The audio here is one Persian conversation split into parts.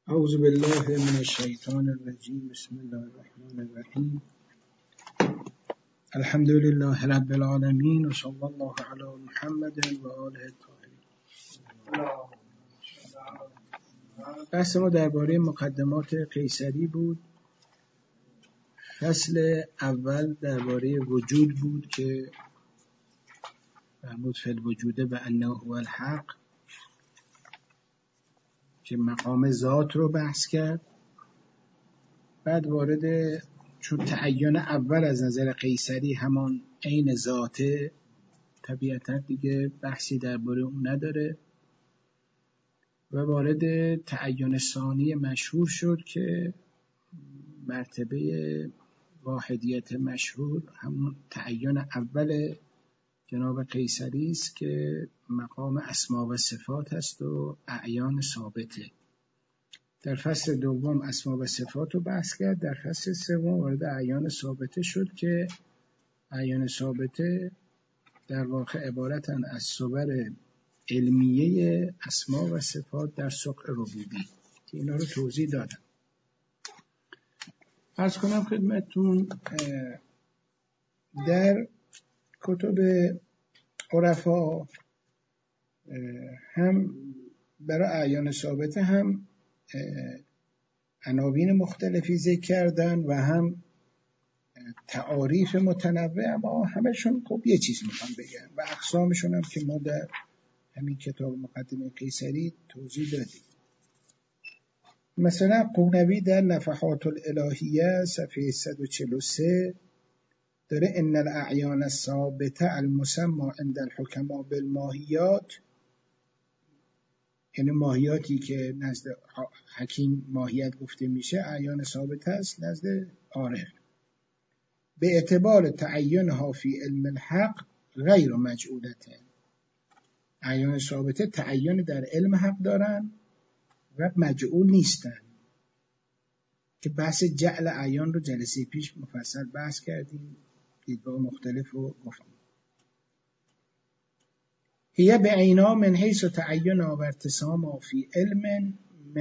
اعوذ بالله من الشیطان الرجیم. بسم الله الرحمن الرحیم. الحمد لله رب العالمین و صلی الله علی محمد و آله الطاهرین. بحث ما درباره مقدمات قیصری بود. فصل اول درباره وجود بود که مربوط فی الوجوده به انه هو الحق، که مقام ذات رو بحث کرد. بعد وارد، چون تعین اول از نظر قیصری همان عین ذاته، طبیعتا دیگه بحثی درباره اون نداره، و وارد تعین ثانی مشهور شد که مرتبه واحدیت مشهور همون تعین اول جناب قیصری است که مقام اسما و صفات است و اعیان ثابته. در فصل دوم اسما و صفات رو بحث کرد. در فصل سوم وارد اعیان ثابته شد که اعیان ثابته در واقع عبارتن از صور علمیه اسما و صفات در سقع ربوبی، که اینا رو توضیح دادم. عرض کنم خدمتتون در کتب عرفا هم برای اعیان ثابته هم عناوین مختلفی ذکر کردن و هم تعاریف متنوع، اما همشون خب یه چیز میخوام بگم و اقسامشون هم که ما در همین کتاب مقدمه قیصری توضیح دادیم. مثلا قونوی در نفحات الالهیه صفحه 143 داره ان الاعیان الثابته المسمى عند الحکما بالماهیات، یعنی ماهیاتی که نزد حکیم ماهیت گفته میشه اعیان ثابته است نزد عارف، به اعتبار تعینها فی علم الحق غیر مجعولته. اعیان ثابته تعین در علم حق دارن و مجعول نیستن، که بحث جعل اعیان رو جلسه پیش مفصل بحث کردیم، دیدگاه مختلف رو گفتیم. هی بعینا من حیث تعینا و ارتساما فی علم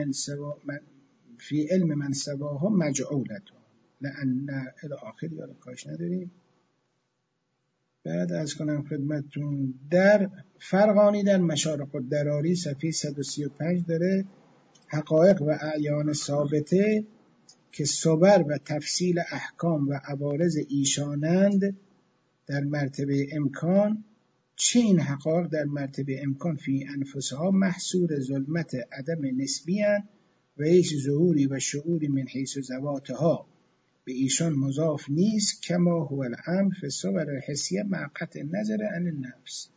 من سواها مجعولته لأن الی آخر، یا کاش نداریم. بعد از کنم خدمتتون در فرقانی در مشارق الدراری صفحه 135 داره حقایق و اعیان ثابته که صور و تفصیل احکام و عوارض ایشانند در مرتبه امکان، چه این حقایق در مرتبه امکان فی انفسها محصور ظلمت عدم نسبی اند و هیچ ظهوری و شعوری من حیث ذواتها به ایشان مضاف نیست، کما هو الامر فی الصور الحسیه مع قطع النظر عن النفس.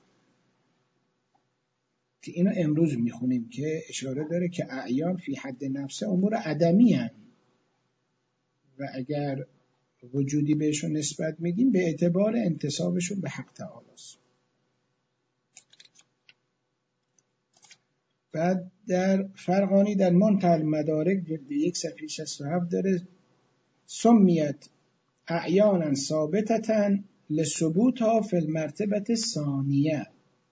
که اینو امروز میخونیم که اشاره داره که اعیان فی حد نفس امور عدمی هستند و اگر وجودی بهشون نسبت میدیم به اعتبار انتسابشون به حق تعالی است. بعد در فرقانی در منتهی المدارک جلد 1 صفحه 67 داره سمیت اعیانا ثابتة لثبوتها فی المرتبه الثانیه،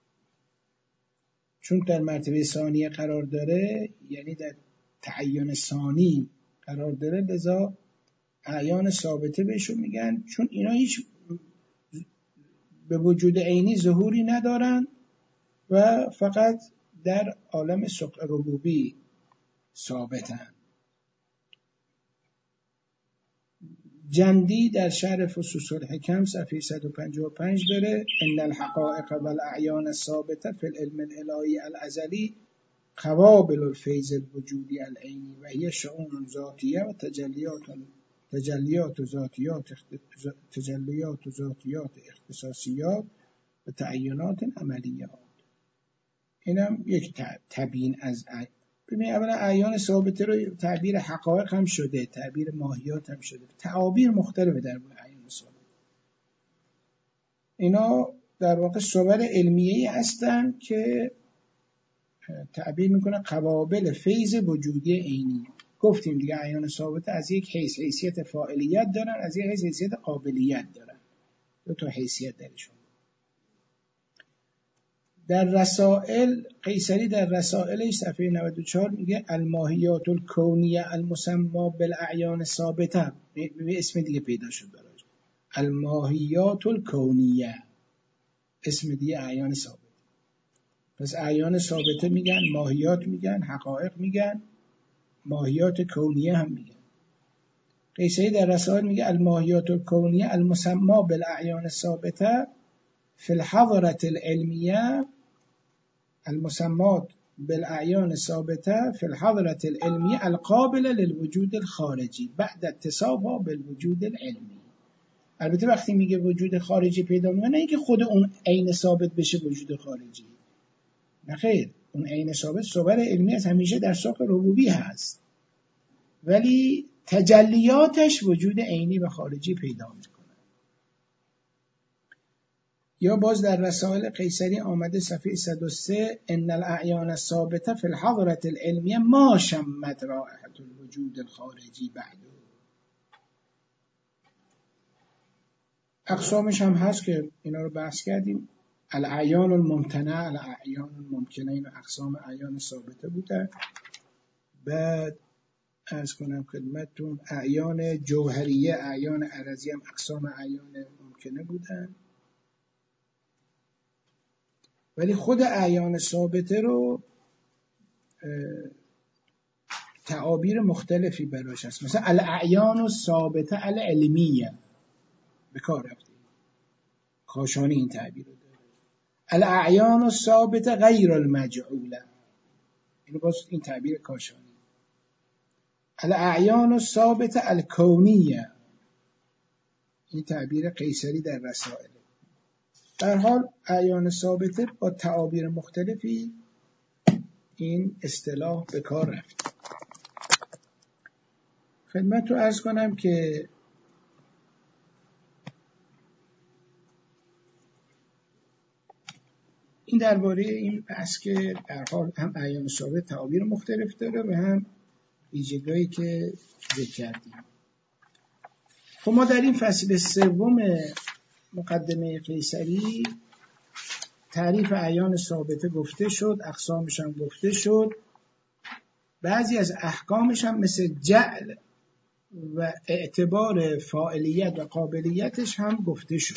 چون در مرتبه ثانیه قرار داره، یعنی در تعین ثانی قرار داره، لذا اعیان ثابته بهشون میگن، چون اینا هیچ به وجود عینی ظهوری ندارن و فقط در عالم سقع ربوبی ثابتن. جندی در شرح فصوص الحکم صفحه 155 داره ان الحقائق والاعیان الثابته فی العلم الالهی الازلی قوابل الفیض الوجودی العینی و هی شؤون ذاتیه و تجلیات ذاتیات اختصاصیات و تعینات عملیات. اینم یک تبیین از ببینید. اولا اعیان ثابته رو تعبیر حقایق هم شده، تعبیر ماهیات هم شده، تعابیر مختلفه در اعیان ثابته. اینا در واقع صور علمیه هستن که تعبیر میکنه قوابل فیض وجودی عینی. گفتیم دیگه اعیان ثابته از یک حیثیت فاعلیت دارن، از یک حیثیت قابلیت دارن، دو تا حیثیت درشون. در رسائل قیصری در رسائلش صفحه 94 میگه الماهیات الکونیه المسمى بالاعیان ثابته، به اسم دیگه پیدا شد براش، الماهیات الکونیه، اسم دیگه اعیان ثابته. پس اعیان ثابته میگن، ماهیات میگن، حقایق میگن، ماهیات کونیه هم میگن. قیصری در رسائل میگه الماهیات الکونیه المسمى بالاعیان ثابته فی الحضرة العلمیه، المسمات بالاعیان ثابته فی الحضرة العلمیه القابله للوجود الخارجی بعد اتصافها بالوجود العلمی. البته وقتی میگه وجود خارجی پیدا میکنه، نه اینکه خود اون عین ثابت بشه وجود خارجی، نه خیر، اون عین ثابت صور علمی از همیشه در ساق ربوبی هست، ولی تجلیاتش وجود عینی و خارجی پیدا میکنه. یا باز در رسائل قیصری آمده صفحه 103 ان الاعیان الثابته فی الحضرة العلمیه ما شمت رائحة الوجود الخارجی بعد. اقسامش هم هست که اینا رو بحث کردیم. الاعیان الممتنع، الاعیان الممکنه، این اقسام اعیان ثابته بودن. بعد عرض کنم خدمتتون اعیان جوهریه، اعیان عرضی هم اقسام اعیان ممکنه بودن. ولی خود اعیان ثابته رو تعابیر مختلفی براش هست. مثلا الاعیان الثابته العلمیه به کار رفته، کاشانی این تعبیر رو داره. الاعیان الثابته غیر المجعوله، اینو باز این تعبیر کاشانی. الاعیان الثابته الکونیه، این تعبیر قیصری در رسائل. در حال اعیان ثابته با تعابیر مختلفی این اصطلاح به کار رفت. خدمت رو عرض کنم که این درباره این بحث که در حال هم اعیان ثابت تعابیر مختلف داره و هم ویژگی‌هایی که ذکر کردیم. خب ما در این فصل سوم مقدمه قیصری تعریف اعیان ثابته گفته شد، اقسامش هم گفته شد، بعضی از احکامش هم مثل جعل و اعتبار فاعلیت و قابلیتش هم گفته شد.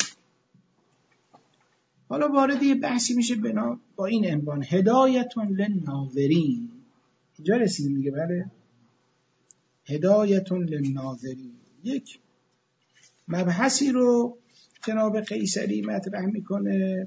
حالا وارد یه بحثی میشه با این عنوان هدایتون للناظرین. اینجا رسیدیم میگه بله، هدایتون للناظرین. یک مبحثی رو جناب قیصری مطرح میکنه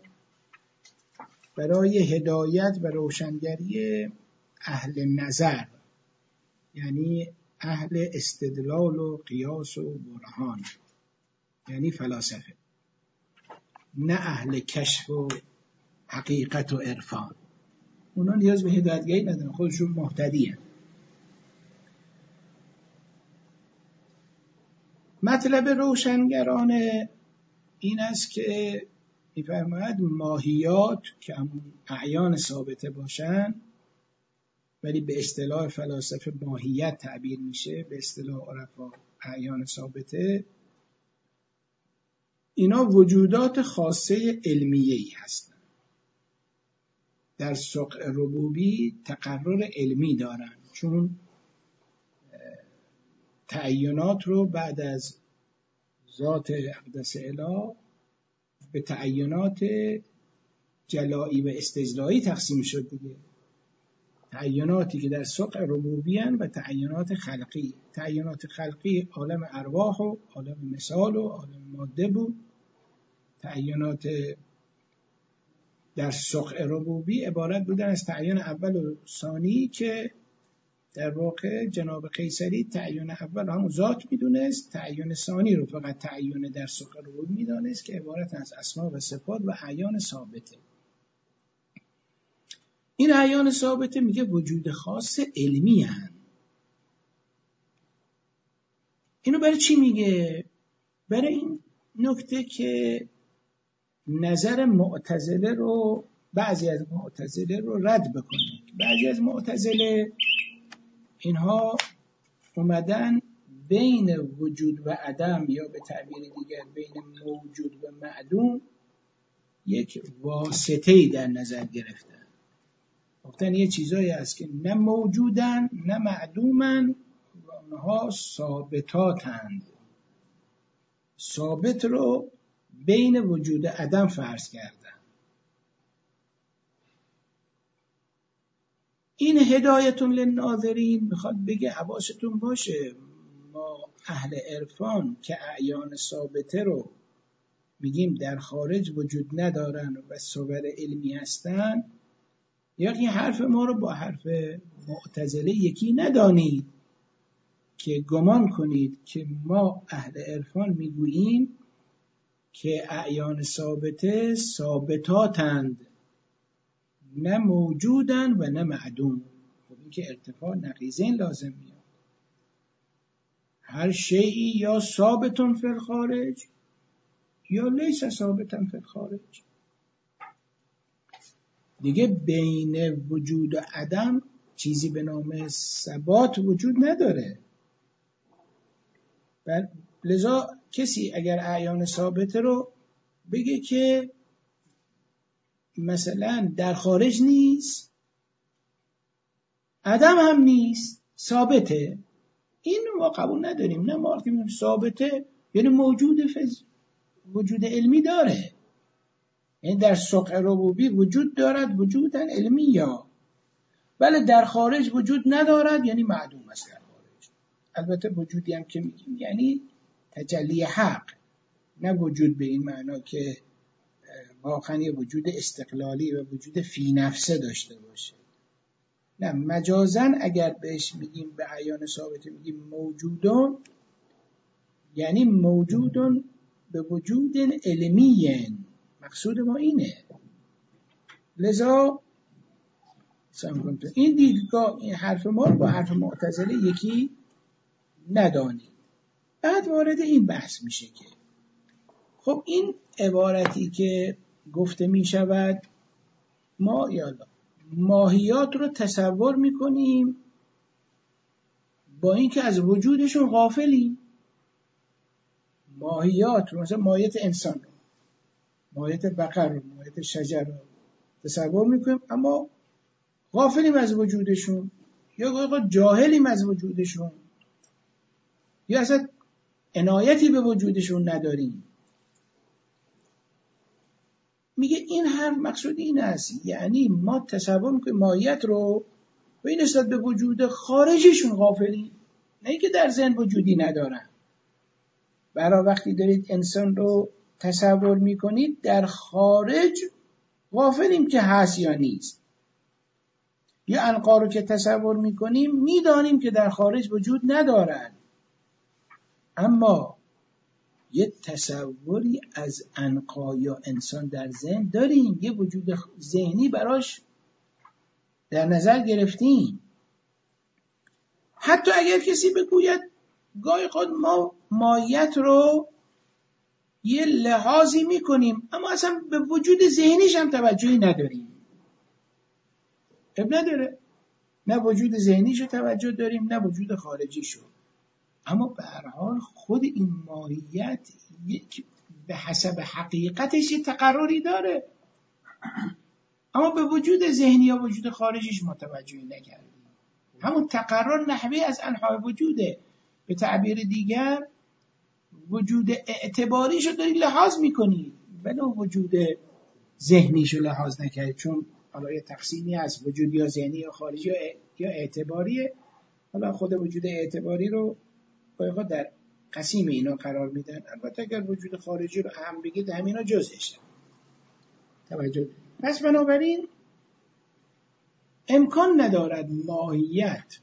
برای هدایت و روشنگری اهل نظر، یعنی اهل استدلال و قیاس و برهان، یعنی فلاسفه، نه اهل کشف و حقیقت و عرفان. اونا نیاز به هدایتگری ندارن، خودشون مهتدی‌اند. مطلب روشنگرانه این است که می‌فرماید ماهیات که همون اعیان ثابته باشن، ولی به اصطلاح فلاسفه ماهیت تعبیر میشه، به اصطلاح عرفا اعیان ثابته، اینا وجودات خاصه علمیه‌ای هستن. در سقع ربوبی تقرر علمی دارن، چون تعینات رو بعد از ذات اقدس اله به تعینات جلایی و استجلایی تقسیم شد دیگه. تعیناتی که در سقع ربوبی هستند و تعینات خلقی. تعینات خلقی عالم ارواح و عالم مثال و عالم ماده بود. تعینات در سقع ربوبی عبارت بودن از تعین اول و ثانی که در واقع جناب قیصری تعین اول همون ذات میدونست، تعین ثانی رو فقط تعین در سقع ربوبی میدونست که عبارت از اسما و صفات و اعیان ثابته. این اعیان ثابته میگه وجود خاص علمی هن. اینو برای چی میگه؟ برای این نکته که نظر معتزله رو، بعضی از معتزله رو رد بکنه. بعضی از معتزله اینها اومدن بین وجود و عدم، یا به تعبیر دیگر بین موجود و معدوم، یک واسطه‌ای در نظر گرفتن. گفتن یه چیزایی هست که نه موجودن نه معدومن و اونها ثابتاتند. ثابت رو بین وجود عدم فرض کردن. این هدایت للناظرین میخواد بگه حواستون باشه ما اهل عرفان که اعیان ثابته رو میگیم در خارج وجود ندارن و صور علمی هستن، یا این حرف ما رو با حرف معتزله یکی ندانید که گمان کنید که ما اهل عرفان میگوییم که اعیان ثابته ثابتاتند، نه موجودن و نه معدوم. خب این که ارتفاع نقیضین لازم میاد. هر شیئی یا ثابتون فی الخارج یا لیس ثابتن فی الخارج. دیگه بین وجود و عدم چیزی به نام ثبات وجود نداره. لذا کسی اگر اعیان ثابته رو بگه که مثلا در خارج نیست، عدم هم نیست، ثابته، این ما قبول نداریم. نه، ما وقتی میگیم ثابته یعنی وجود علمی داره، یعنی در سقع ربوبی وجود دارد، وجودا علمی، یا بله در خارج وجود ندارد یعنی معدوم است در خارج. البته وجودی هم که میگیم یعنی تجلی حق، نه وجود به این معنا که واقعا یه وجود استقلالی و وجود فی نفسه داشته باشه. نه، مجازن اگر بهش میگیم به اعیان ثابته میگیم موجودون، یعنی موجودون به وجود علمی. مقصود ما اینه. لذا این دیدگاه، این حرف ما رو با حرف معتزله یکی ندانید. بعد وارد این بحث میشه که خب این عبارتی که گفته میشود ما ماهیات رو تصور میکنیم با اینکه از وجودشون غافلیم. ماهیات رو، مثلا ماهیت انسان رو، ماهیت بقر رو، ماهیت شجر رو تصور میکنیم اما غافلیم از وجودشون، یا جاهلیم از وجودشون، یا اصلا عنایتی به وجودشون نداریم. میگه این حرف مقصود این است، یعنی ما تصور میکنیم ماهیت رو و این نسبت به وجود خارجشون غافلیم، نه اینکه در ذهن وجودی ندارن. برای وقتی دارید انسان رو تصور میکنید در خارج غافلیم که هست یا نیست، یا عنقا رو که تصور میکنیم میدانیم که در خارج وجود ندارن، اما یه تصوری از عنقا یا انسان در ذهن داریم، یه وجود ذهنی براش در نظر گرفتیم. حتی اگر کسی بگوید گاهی خود ما ماهیت رو یه لحاظی میکنیم اما اصلا به وجود ذهنیش هم توجهی نداریم، اب نداره، نه وجود ذهنیشو توجه داریم نه وجود خارجیشو، اما به هر حال خود این ماهیت به حسب حقیقتش یه تقرری داره، اما به وجود ذهنی یا وجود خارجیش متوجهی نکردیم. همون تقرر نحوی از انواع وجوده. به تعبیر دیگر وجود اعتباریشو داری لحاظ میکنی ولی وجود ذهنیشو لحاظ نکردی، چون حالا یه تقسیمی هست وجود یا ذهنی یا خارجی یا اعتباریه. حالا خود وجود اعتباری رو باید در قسیم اینا قرار میدن. البته اگر وجود خارجی رو هم بگید همینا جزش توجه. پس بنابراین امکان ندارد ماهیت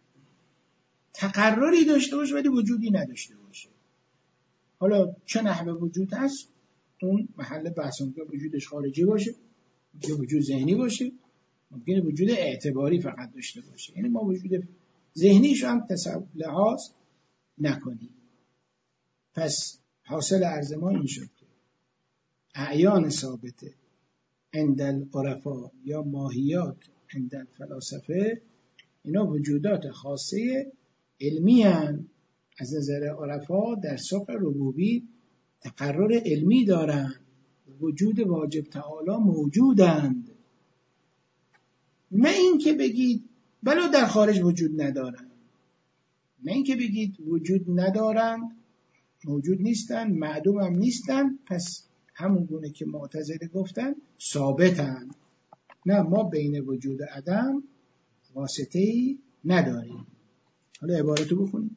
تقرری داشته باشه ولی وجودی نداشته باشه. حالا چه نحوه وجود هست اون محل بحث، ممکنه وجودش خارجی باشه، ممکنه وجود ذهنی باشه، ممکنه وجود اعتباری فقط داشته باشه. یعنی ما وجود ذهنیش هم لحاظ نکنیم. پس حاصل عرض ما این شد که اعیان ثابته عند العرفا یا ماهیات عند الفلاسفه اینا وجودات خاصه علمی هستند. از نظر عرفا در سقف ربوبی تقرر علمی دارن وجود واجب تعالی موجودند، نه اینکه بگید ولو در خارج وجود ندارند، نه اینکه بگید وجود ندارند، موجود نیستند، معدوم هم نیستند، پس همون گونه که معتزله گفتن ثابتند. نه، ما بین وجود و عدم واسطه‌ای نداریم. حالا عبارتو بخونیم.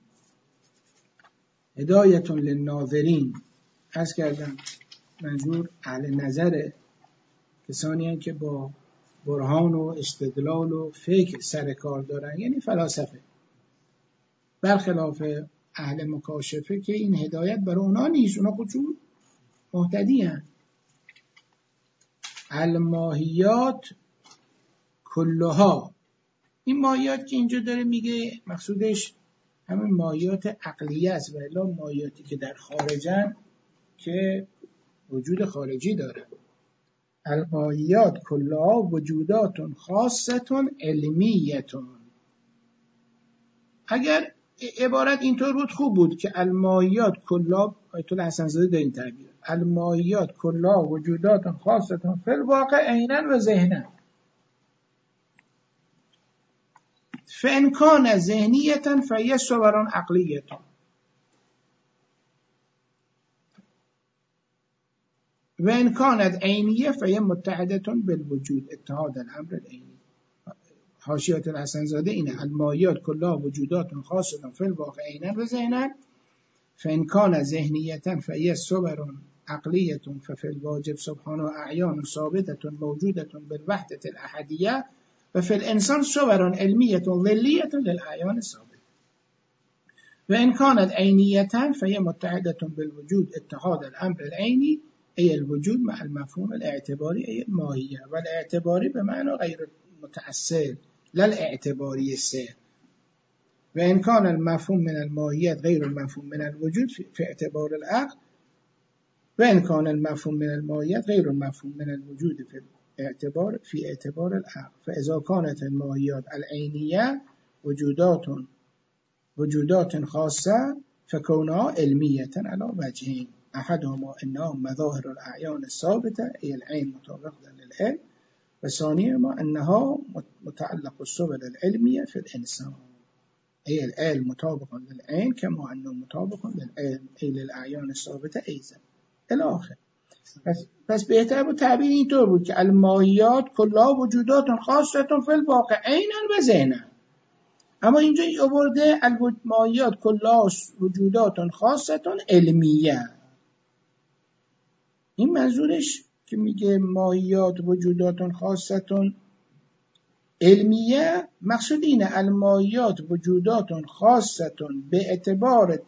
هدایة للناظرین، عرض کردم منظور اهل نظر، کسانی هستند که با برهان و استدلال و فکر سر کار دارن، یعنی فلاسفه، برخلاف اهل مکاشفه که این هدایت برای اونا نیست، اونا خودشون مهتدی هستند. الماهیات کلها، این ماهیات که اینجا داره میگه مقصودش همین ماهیات عقلیه است، و الا ماهیاتی که در خارجن که وجود خارجی دارن. الماهیات کلها وجودات خاصتون علمیتون. اگر عبارت اینطور بود خوب بود که الماهیات کلها، آیت الله حسن زاده در این تعبیر، الماهیات کلها وجودات خاصتون فی الواقع عینا و ذهنا، فإن كان ذهنية فهي صور عقلية وإن كانت عينية فهي متحدة بالوجود اتحاد الأمر العيني. حاشیة الحسن زاده اینه: الماهیات كلها وجودات خاصة في الواقع عينا وذهنا فإن كان ذهنية فهي صور عقلية ففي الواجب سبحانه أعيان ثابتة موجودة بالوحدة الأحدية وفي الإنسان صور علمية ظلية للأعيان الثابتة وإن كانت عينية فهي متحدة بالوجود اتحاد الأمر العيني أي الوجود مع المفهوم الاعتباري أي الماهية، والاعتباري بمعنى غير المتأثر لا الاعتباري السير. وإن كان المفهوم من الماهيات غير المفهوم من الوجود في اعتبار العقل وإن كان المفهوم من الماهيات غير المفهوم من الوجود في اعتبار العقل فإذا كانت الماهيات العينية وجودات خاصة فكونها علمية على وجهين: أحدهما أنها مظاهر الأعيان الثابتة أي العين مطابقة للعلم، وثانيهما أنها متعلق الصور العلمية في الإنسان أي العلم مطابق للعين كما أنه مطابق للعلم أي للأعيان الثابتة أيضا إلى آخر. پس بهتر بود تعبیر اینطور بود که الماهیات کلها وجودات خاصة فی الواقع عینا و ذهنا، اما اینجا آورده الماهیات کلها وجودات خاصة علمیه. این منظورش که میگه ماهیات وجودات خاصة علمیه، مقصود اینه الماهیات وجودات خاصة به اعتبار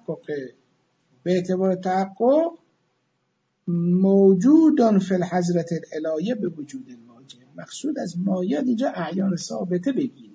تحقق موجود فی الحضرة الالهیه به وجود الواجب. مقصود از ماهیات اینجا اعیان ثابته بگیریم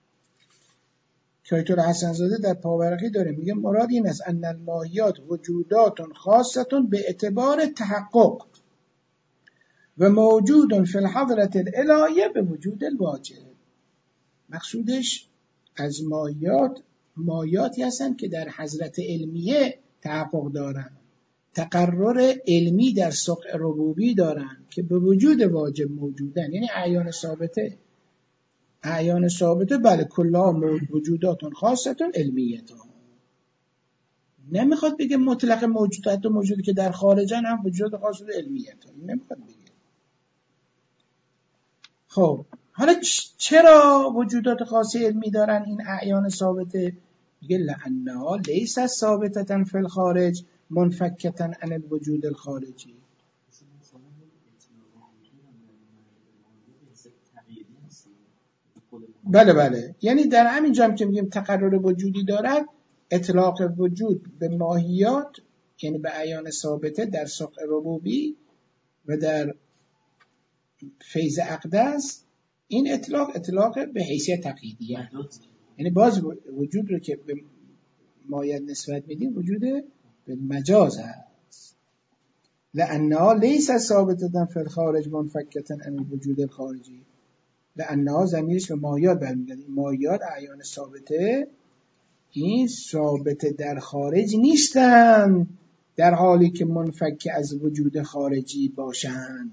که آیت الله حسن زاده در پاورقی داره میگه مراد این است ان الماهیات وجودات خاصه به اعتبار تحقق و موجود فی الحضرة الالهیه به وجود الواجب. مقصودش از ماهیاتی هستن که در حضرت علمیه تحقق دارن، تقرر علمی در سقع ربوبی دارن که به وجود واجب موجودن، یعنی اعیان ثابته بله کلها وجودات خاصه علمیت. نمیخواد بگه مطلق موجودات و موجودی که در خارجن هم وجودات خاصه علمیت، نمیخواد بگه. خب حالا چرا وجودات خاصه علمی دارن این اعیان ثابته؟ میگه لانها لیست ثابتة فی الخارج منفکة عن الوجود الخارجی. بله یعنی در همین جا که میگیم تقرر وجودی دارد، اطلاق وجود به ماهیات یعنی به اعیان ثابته در سقع ربوبی و در فیض اقدس، این اطلاق به حیثیت تقییدیه، یعنی باز وجود رو که به ماهیت نسبت میدیم وجود به مجاز هست. لانها لیست ثابتة فی الخارج منفکة عن الوجود الخارجی. لانها ضمیرش به ماهیات برمیگرده. ماهیات اعیان ثابته این ثابت در خارج نیستن، در حالی که منفک از وجود خارجی باشند.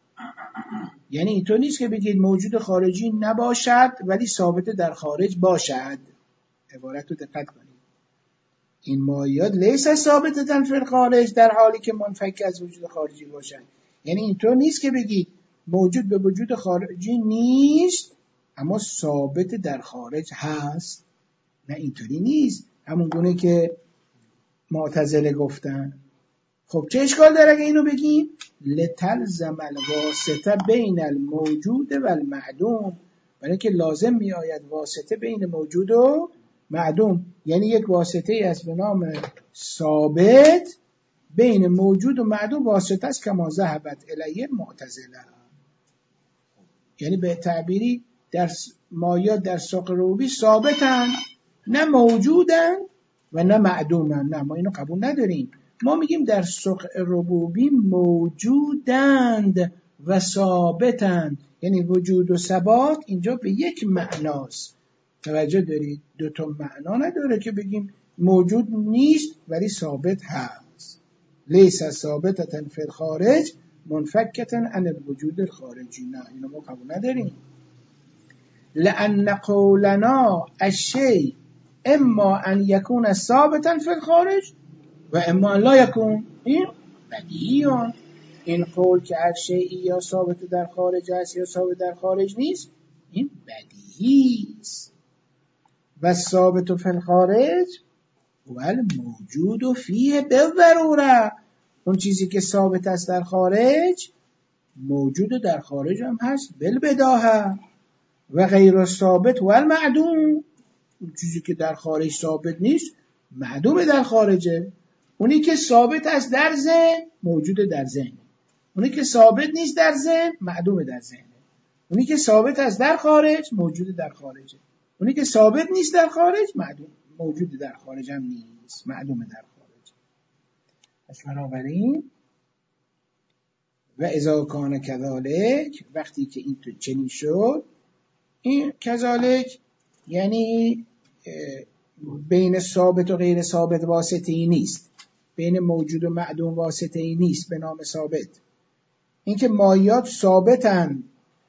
یعنی اینطور نیست که بگید موجود خارجی نباشد ولی ثابت در خارج باشد. عبارت رو دقت کنید. این مایات لیس ثابتة فی الخارج در حالی که منفک از وجود خارجی باشد. یعنی اینطور نیست که بگید موجود به وجود خارجی نیست اما ثابت در خارج هست. نه اینطوری نیست. همون گونه که معتزله گفتن. خب چه اشکال داره اگه اینو بگیم؟ لتلزم الواسطه بین الموجود و المعدوم، برای که لازم می آید واسطه بین موجود و معدوم. یعنی یک واسطه است به نام ثابت بین موجود و معدوم واسطه است کما ذهبت الیه معتزله. یعنی به تعبیری در مایات در سوق ربوبی ثابتن، نه موجودن و نه معدومن. نه ما اینو قبول نداریم. ما میگیم در سوق ربوبی موجودند و ثابتند. یعنی وجود و ثبات اینجا به یک معناست. توجه دارید؟ دو تا معنا نداره که بگیم موجود نیست ولی ثابت هست. لیس ثابتة فی الخارج منفکة عن الوجود الخارجی. نه اینو ما قبول نداریم. لأن قولنا الشیء اما ان یکون ثابتا فی الخارج و اما ان لا یکون. این بدیهیه. این قول که هر شیئی یا ثابت در خارج است یا ثابت در خارج نیست این بدیهی است. و ثابت فی الخارج و الموجود فیه بالضروره. اون چیزی که ثابت است در خارج موجود در خارج هم هست بالبداهه. و غیر ثابت و المعدوم، اون چیزی که در خارج ثابت نیست معدوم در خارجه. اونی که ثابت است در ذهن موجود در ذهن، اونی که ثابت نیست در ذهن معدوم در ذهن. اونی که ثابت است در خارج موجود در خارجه، اونی که ثابت نیست در خارج معدوم، موجود در خارج هم نیست، معدوم در خارج. پس بنابراین و اذا کان کذالک، وقتی که این تو چنین شد، این کذالک یعنی بین ثابت و غیر ثابت واسطه ای نیست، بین موجود و معدوم واسطه ای نیست به نام ثابت. اینکه مایات ثابتن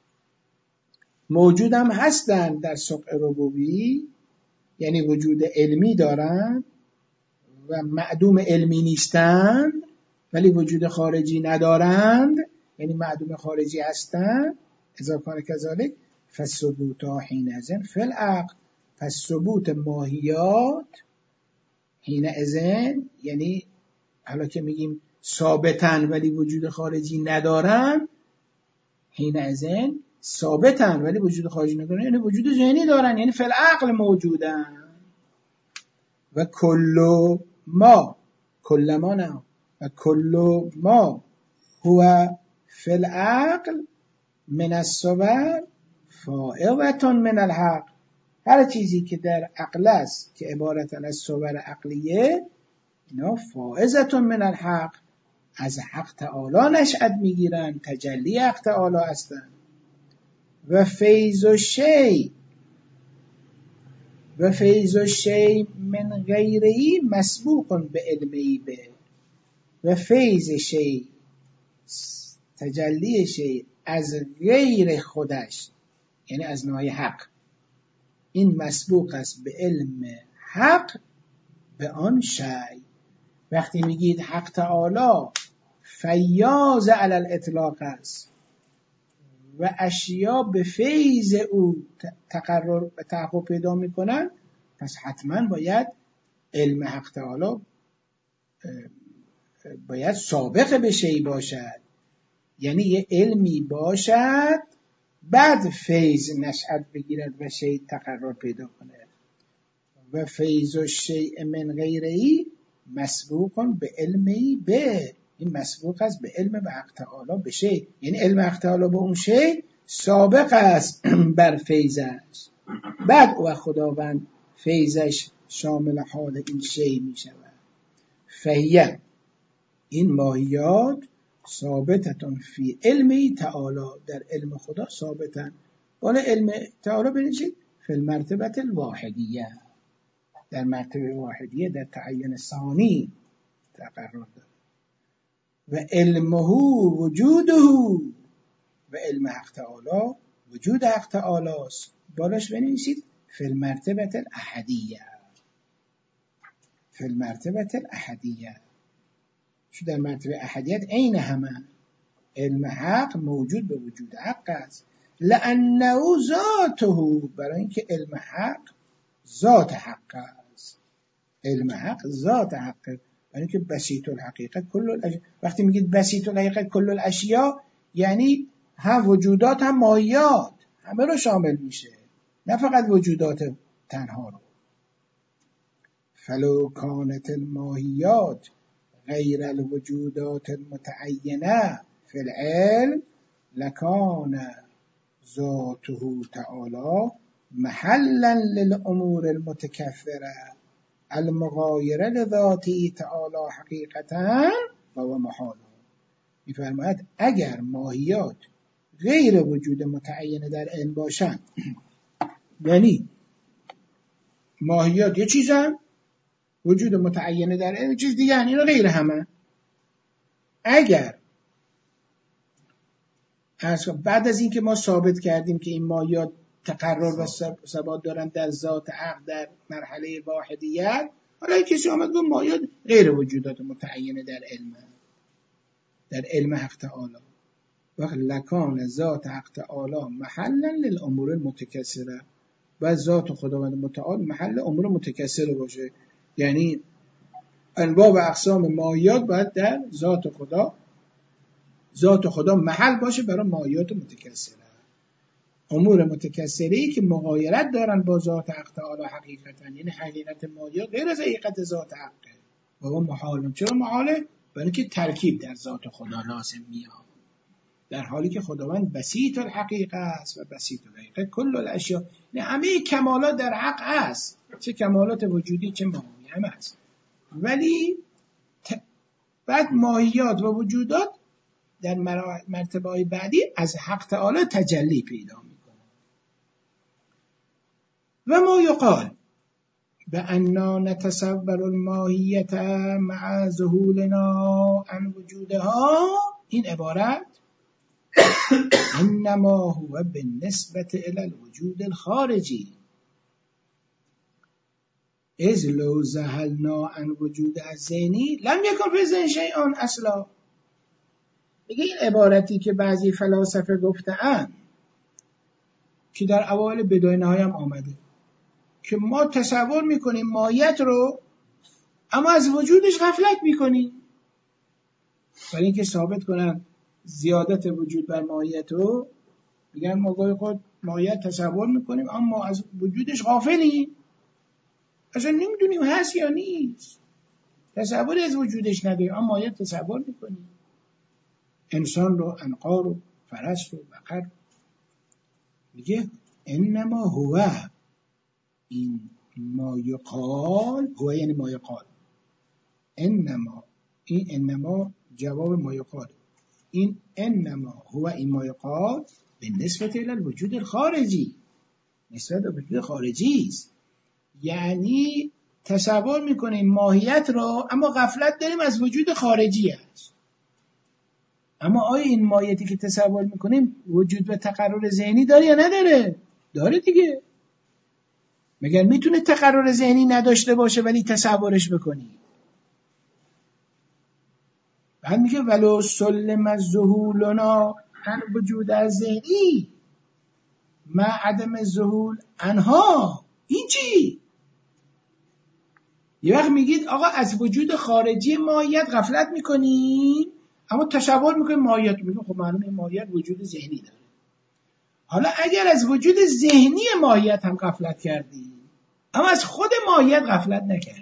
موجود هم هستن در سوق ربوبی، یعنی وجود علمی دارن و معدوم علمی نیستن ولی وجود خارجی ندارند، یعنی معدوم خارجی هستن. اذا کان کذالک فالثبوت حینئذ فی العقل. پس ثبوت ماهیات حینئذ، یعنی حالا که میگیم ثابتن ولی وجود خارجی ندارن، حینئذ ثابتن ولی وجود خارجی ندارن یعنی وجود ذهنی دارن، یعنی فی العقل موجودن. و کل ما و کل ما هو فی العقل من الصور فائضة من الحق. هر چیزی که در عقل است که عبارت از صور عقلیه، اینا فائضة من الحق، از حق تعالی نشأت میگیرن، تجلی حق تعالی هستن. و فیض الشیء من غیره مسبوق به علمه به. و فیض شیء، تجلی شیء از غیر خودش یعنی از نوع حق، این مسبوق است به علم حق به آن شیء. وقتی میگید حق تعالی فیاض علی الاطلاق است و اشیا به فیض او تقرر و تحقق پیدا میکنن، پس حتما باید علم حق تعالی باید سابق به شیء باشد، یعنی یه علمی باشد بعد فیض نشأت بگیرد و شیء تقرر پیدا کنه. و فیض الشیء من غیره مسبوق به علمی به، این مسبوق است به علم به حق تعالی به شیء، یعنی علم حق تعالی به اون شیء سابق است بر فیضش، بعد او خداوند فیضش شامل حال این شیء می شود. فهیه، این ماهیات ثابتتون فی علمی تعالی، در علم خدا ثابتن. بالا علم تعالی بنشید فی المرتبه الواحدیه، در مرتبه واحدیه، در تعین ثانی تقرر داره. و علمه وجوده و علم حق تعالی وجود حق تعالی است. بالاش بنویسید فی المرتبه الاحدیه، فی المرتبه الاحدیه. چون در مرتبه احدیت عین همه. علم حق موجود به وجود حق است، لانه ذاته، برای اینکه علم حق ذات حق است. علم حق ذات حق، برای اینکه بسیط الحقیقه کل الاشیاء. وقتی میگید بسیط الحقیقه کل الاشیاء یعنی هم وجودات هم ماهیات، همه رو شامل میشه، نه فقط وجودات تنها رو. فلو کانت الماهیات غیر الوجودات المتعینه فی العلم لکان ذاته تعالی محلا للامور المتکثره المغایره لذاته تعالی حقیقتا و محاله. میفرماید اگر ماهیات غیر وجود متعین در علم باشند، یعنی ماهیات یه چیزن، وجود متعین در علم چیز دیگه، یعنی اینا غیر همه. اگر بعد از اینکه ما ثابت کردیم که این ماهیات تقرر و ثبات دارن در ذات حق در مرحله واحدیت، حالا کسی آمد گفت ماهیات غیر وجودات متعین در علم، در علم حق تعالی، وقت لکان ذات حق تعالی محلا للامور المتکثره، و ذات خداوند متعال محل امور متکثره باشه. یعنی انواع و اقسام ماهیات باید در ذات خدا محل باشه برای ماهیات متکثره. امور متکثری که مغایرت دارن با ذات حق تعالی حقیقتا، یعنی حقیقت ماهیات غیر از حقیقت ذات حقه و اون محاله. چرا محاله؟ برای که ترکیب در ذات خدا لازم میاد، در حالی که خداوند بسیط الحقیقه است و بسیط الحقیقه کل الاشیاء، یعنی همه کمالات در حق است، چه کمالات وجودی چه ماهی همه هست. ولی بعد ماهیات و وجودات در مرتبه بعدی از حق تعالی تجلی پیدا میکنه. و ما یقال بأننا نتصور الماهیت مع ذهولنا عن وجودها، این عبارت انما هو بالنسبة الى الوجود الخارجی اذ لو ذهلنا عن وجود الذهنی لم یکن فی الذهن شیء اصلا. میگه این عبارتی که بعضی فلاسفه گفته‌اند که در اوایل بدایه نهایه هم آمده که ما تصور میکنیم ماهیت رو اما از وجودش غفلت میکنیم، برای اینکه ثابت کنن زیادت وجود بر ماهیت رو، میگن ما گاهی خود ماهیت تصور میکنیم اما از وجودش غافلیم، اصلا نمیدونیم هست یا نیست، تصور از وجودش نداریم اما ماهیت تصور میکنیم. انسان رو، عنقا رو، فرس رو، بقر. میگه انما هو، این ما یقال، هو یعنی ما یقال، انما، این انما جواب ما یقال، این انما هو این ما یقال به نسبت الی الوجود الخارجی، نسبت به وجود خارجی است. یعنی تصور میکنیم ماهیت رو اما غفلت داریم از وجود خارجی است. اما آیا این ماهیتی که تصور میکنیم وجود و تقرر ذهنی داره یا نداره؟ داره دیگه. مگر میتونه تقرر ذهنی نداشته باشه ولی تصورش بکنی؟ بعد میگه ولو سلم الذهولنا عن وجود الذهنی مع عدم الذهول عنها. این چی؟ یه وقت میگید آقا از وجود خارجی ماهیت غفلت میکنیم اما تصور میکنیم ماهیت، میگه خب معلومه ماهیت وجود ذهنی داره. حالا اگر از وجود ذهنی ماهیت هم غفلت کردی اما از خود ماهیت غفلت نکردی،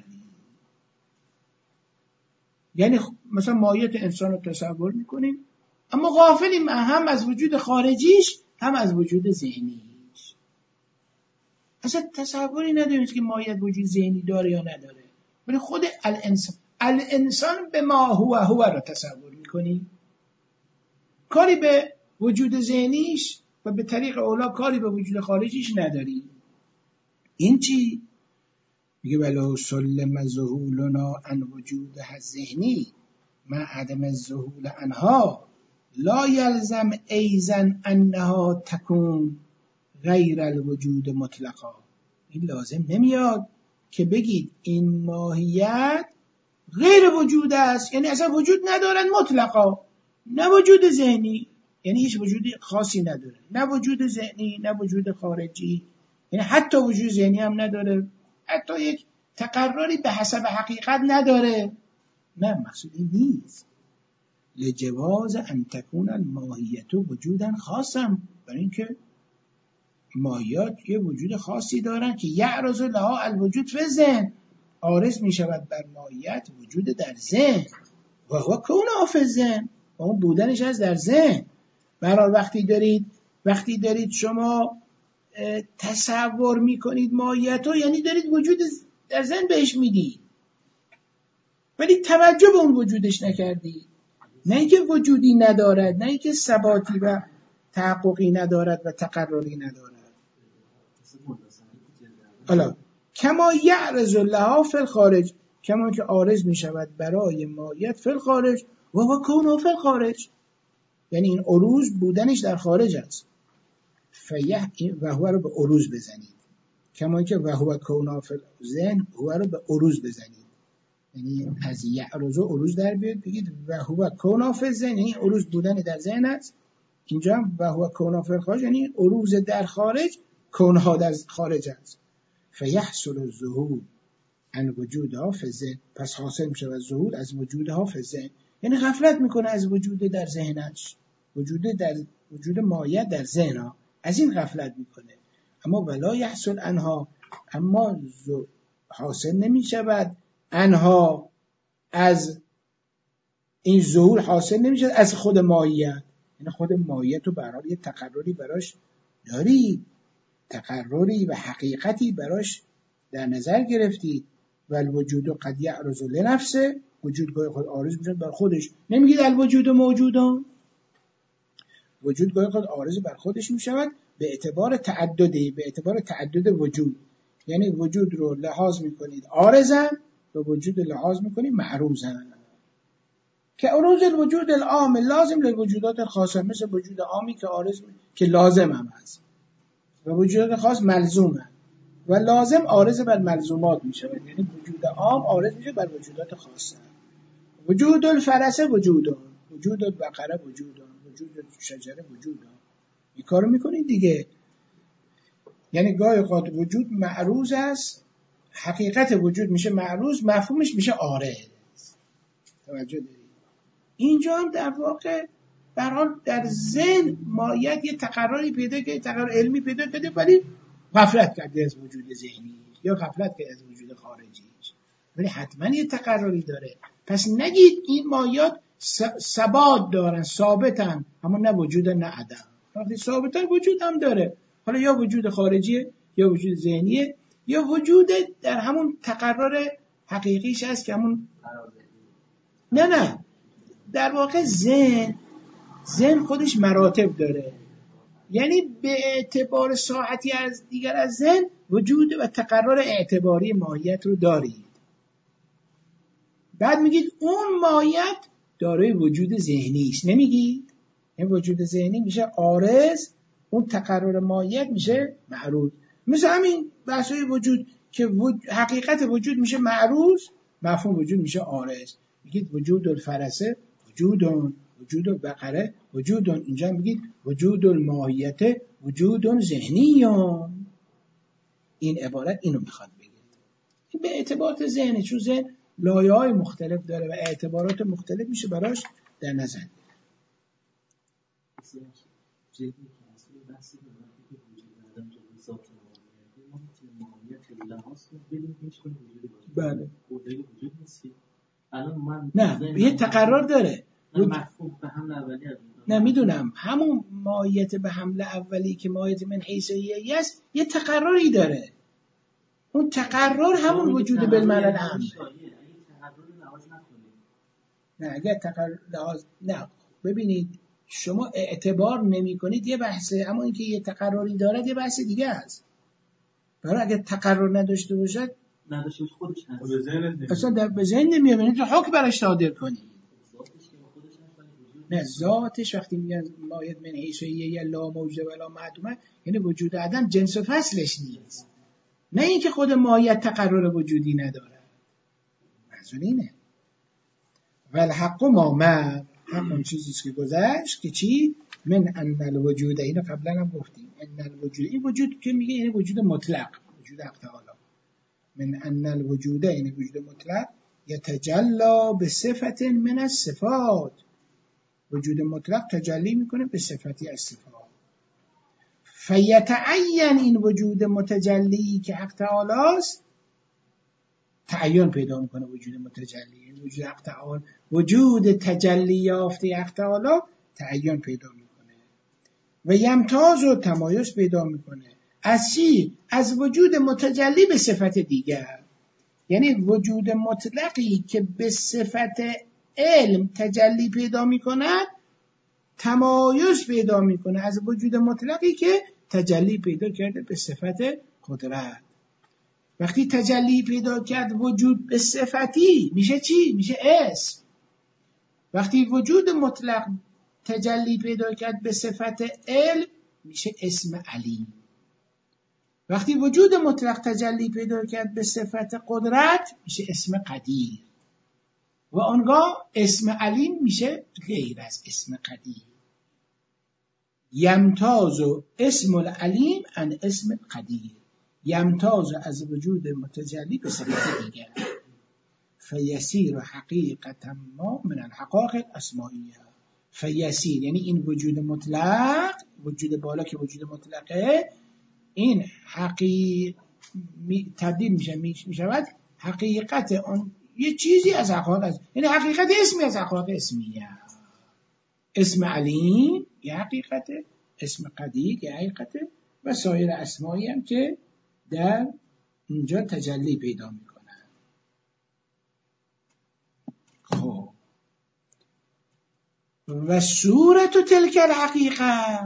یعنی مثلا ماهیت انسان رو تصور میکنیم اما غافلیم هم از وجود خارجیش هم از وجود ذهنیش، اصلا تصوری نداریم که ماهیت وجود ذهنی داره یا نداره، ولی خود الانسان به ما هو رو تصور میکنیم، کاری به وجود ذهنیش و به طریق اولا کاری به وجود خارجیش نداریم. این چی؟ میگه ولو سلم ذهولنا عن وجود ذهنی ما عدم الذهول عنها لا یلزم ایضا انها تکون غیر الوجود مطلقا. این لازم نمیاد که بگید این ماهیت غیر وجود است، یعنی اصلا وجود ندارن مطلقا، نه وجود ذهنی، یعنی هیچ وجودی خاصی نداره، نه وجود ذهنی نه وجود خارجی، یعنی حتی وجود ذهنی هم نداره، حتی یک تقرری به حسب حقیقت نداره. نه، مقصود این نیست. لجواز ان تکون الماهیت وجودا خاصا، برای اینکه ماهیات یه وجود خاصی دارن که یعرض لها الوجود فی الذهن، عارض می شود بر ماهیت وجود در ذهن و هو کونه فی الذهن، و اون بودنش از در ذهن. برای وقتی دارید شما تصور میکنید ماهیت رو، یعنی دارید وجود در ذهن بهش میدید، ولی توجه به اون وجودش نکردید. نه اینکه وجودی ندارد، نه اینکه ثباتی و تحققی ندارد و تقرری ندارد. حالا کما یعرض لها فی الخارج، کما که عارض می شود برای ماهیت فی الخارج و هو کونه فی الخارج، یعنی این عروض بودنش در خارج است. و هو رو به عروض بزنید، کما که و هو کونه فی الذهن، هو رو به عروض بزنید، یعنی از یعرض عروض در بیاد بگید و هو کونه فی الذهن، یعنی عروض بودن در ذهن است. اینجا هم و هو کونه فی الخارج، یعنی عروض در خارج، کونها در خارج است. فیحصل الظهور عن وجودها فی الذهن، پس حاصل میشه از ظهور از وجودها فی الذهن، یعنی غفلت میکنه از وجود در ذهنش، وجود ماهیت در ذهن، از این غفلت میکنه. اما ولا یحصل عنها، اما حاصل نمیشود عنها، از این ظهور حاصل نمیشه از خود ماهیت، یعنی خود ماهیت رو برای یه تقرری براش دارید، تقرری و حقیقتی براش در نظر گرفتید. و الوجود قد یعرض لنفسه، وجود گاهی خود عارض میشه بر خودش. نمیگید الوجود موجودان، وجود گاهی خود عارض بر خودش میشود به اعتبار تعدد وجود، یعنی وجود رو لحاظ میکنید عارضن و وجود لحاظ میکنید معروضن. که عروض الوجود العام لازم للوجودات الخاصه، مثل وجود عامی که عارض که لازم هم هست و وجودات خاص ملزوم هم. و لازم عارض بر ملزومات می شود، یعنی وجود عام عارض میشه بر وجودات خاصه. وجود الفرس وجود، وجود البقره وجود، وجود شجره وجود. این کارو میکنید دیگه، یعنی گاهی اوقات وجود معروض است، حقیقت وجود میشه معروض، مفهومش میشه عارض. توجه دارید؟ اینجا هم در واقع برحال در ذهن ماهیت یه تقرری پیدا کرده، تقرر علمی پیدا کرده، ولی غفلت کرده از وجود ذهنی یا غفلت کرده از وجود خارجیش، ولی حتما یه تقرری داره. پس نگید این ماهیات ثبات دارن، ثابتن، اما نه وجود نه عدم. وقتی ثابتن وجود هم داره، حالا یا وجود خارجیه یا وجود ذهنیه یا وجود در همون تقرر حقیقیش هست که همون نه در واقع ذهن خودش مراتب داره، یعنی به اعتبار ساعتی از دیگر از ذهن وجود و تقرر اعتباری ماهیت رو دارید. بعد میگید اون ماهیت دارای وجود ذهنی است، نمیگید این وجود ذهنی میشه عارض، اون تقرر ماهیت میشه معروض. مثل همین بحثای وجود که حقیقت وجود میشه معروض، مفهوم وجود میشه عارض. میگید وجود الفرسه وجودون، وجود البقره وجودون، اینجا میگید وجود الماهیت وجودون ذهنیون. این عبارت اینو میخواد بگید، این به اعتبارات ذهنه، چون ذهن لایه‌های مختلف داره و اعتبارات مختلف میشه براش در نظر بله. نه یه تقرر داره، نه میدونم همون ماهیت به حمل اولی که ماهیت من حیثیه‌ای است یه تقرری داره، اون تقرر همون وجود بالمعنی العام. نه اگر تقرر نه، ببینید شما اعتبار نمی کنید یه بحثه، اما اینکه یه تقرری دارد یه بحث دیگه است. برای اگر تقرر نداشته باشد نداشته خودش هست. اصلا به ذهن نمیاد، یعنی تو حکم براش صادر کنی. نه ذاتش وقتی میگن ماید من حیثیه یا لا موجود ولا معدومه، یعنی وجود عدم جنس و فصلش نیست، نه اینکه خود ماهیت تقرر وجودی نداره. منظور اینه. والحق ما مر، همون چیزیست که گذشت که چی؟ من ان الوجود، اینو قبلا هم گفتیم، ان الوجود، این وجود که میگه یعنی وجود مطلق، وجود حق تعالی. من ان الوجود یعنی وجود مطلق، یتجلا به صفت من الصفات، وجود مطلق تجلی میکنه به صفتی از صفات. فیتعین، این وجود متجلی که حق تعالی است تعین پیدا میکنه. وجود متجلی وجود حق تعالی، وجود تجلی یافته حق تعالی تعین پیدا میکنه و یمتاز و تمایز پیدا میکنه. از چی؟ از وجود متجلی به صفت دیگر. یعنی وجود مطلقی که به صفت علم تجلی پیدا میکند تمایز پیدا میکنه از وجود مطلقی که تجلی پیدا کرده به صفت قدرت. وقتی تجلی پیدا کرد وجود به صفتی میشه چی؟ میشه اسم. وقتی وجود مطلق تجلی پیدا کرد به صفت علم میشه اسم علیم. وقتی وجود مطلق تجلی پیدا کرد به صفت قدرت میشه اسم قدیر و آنگاه اسم علیم میشه غیر از اسم قدیر. یمتاز اسم العلیم عن اسم قدیر، یمتاز از وجود متجلی به صفت دیگر. فیسیر حقیقتا ما من الحقائق الاسمائیه. فیسیر یعنی این وجود مطلق، وجود بالا که وجود مطلقه، این تبدیل میشود حقیقت اون یه چیزی از حقایق، یعنی حقیقت اسمی از حقایق اسمیه. اسم علیم یه حقیقت، اسم قدیر یه حقیقت و سایر اسمایی هم که در اینجا تجلی پیدا میکنن. خب و صورت تلک الحقیقه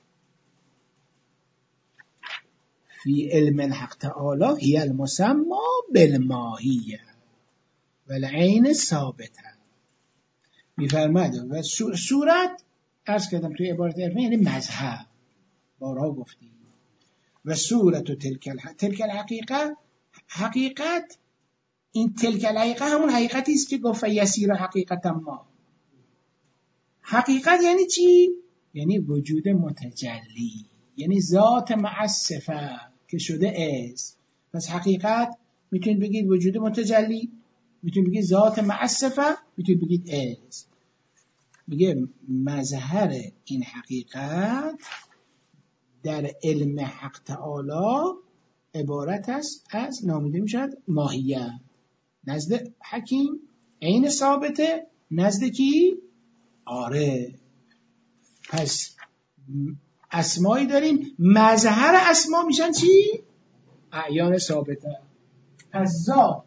فی علم الحق تعالی هی المسمى بالماهیه والعین ثابته. میفرماید و صورت عرض کردم توی عبارت عرفی یعنی مذهب، بارها گفتیم. و صورت تلک الحقیقه، حقیقت این تلک الحقیقه همون حقیقتی است که گفت یسیر حقیقتا ما. حقیقت یعنی چی؟ یعنی وجود متجلی، یعنی ذات مع صفه که شده اسم. پس حقیقت میتونید بگید وجود متجلی، میتونید بگید ذات مع صفه، میتونید بگید اسم. میگه مظهر این حقیقت در علم حق تعالی عبارت است از نامیده میشد ماهیت نزد حکیم، عین ثابته نزد کی؟ آره. پس اسمایی داریم، مظهر اسما میشن چی؟ اعیان ثابته. پس ذات،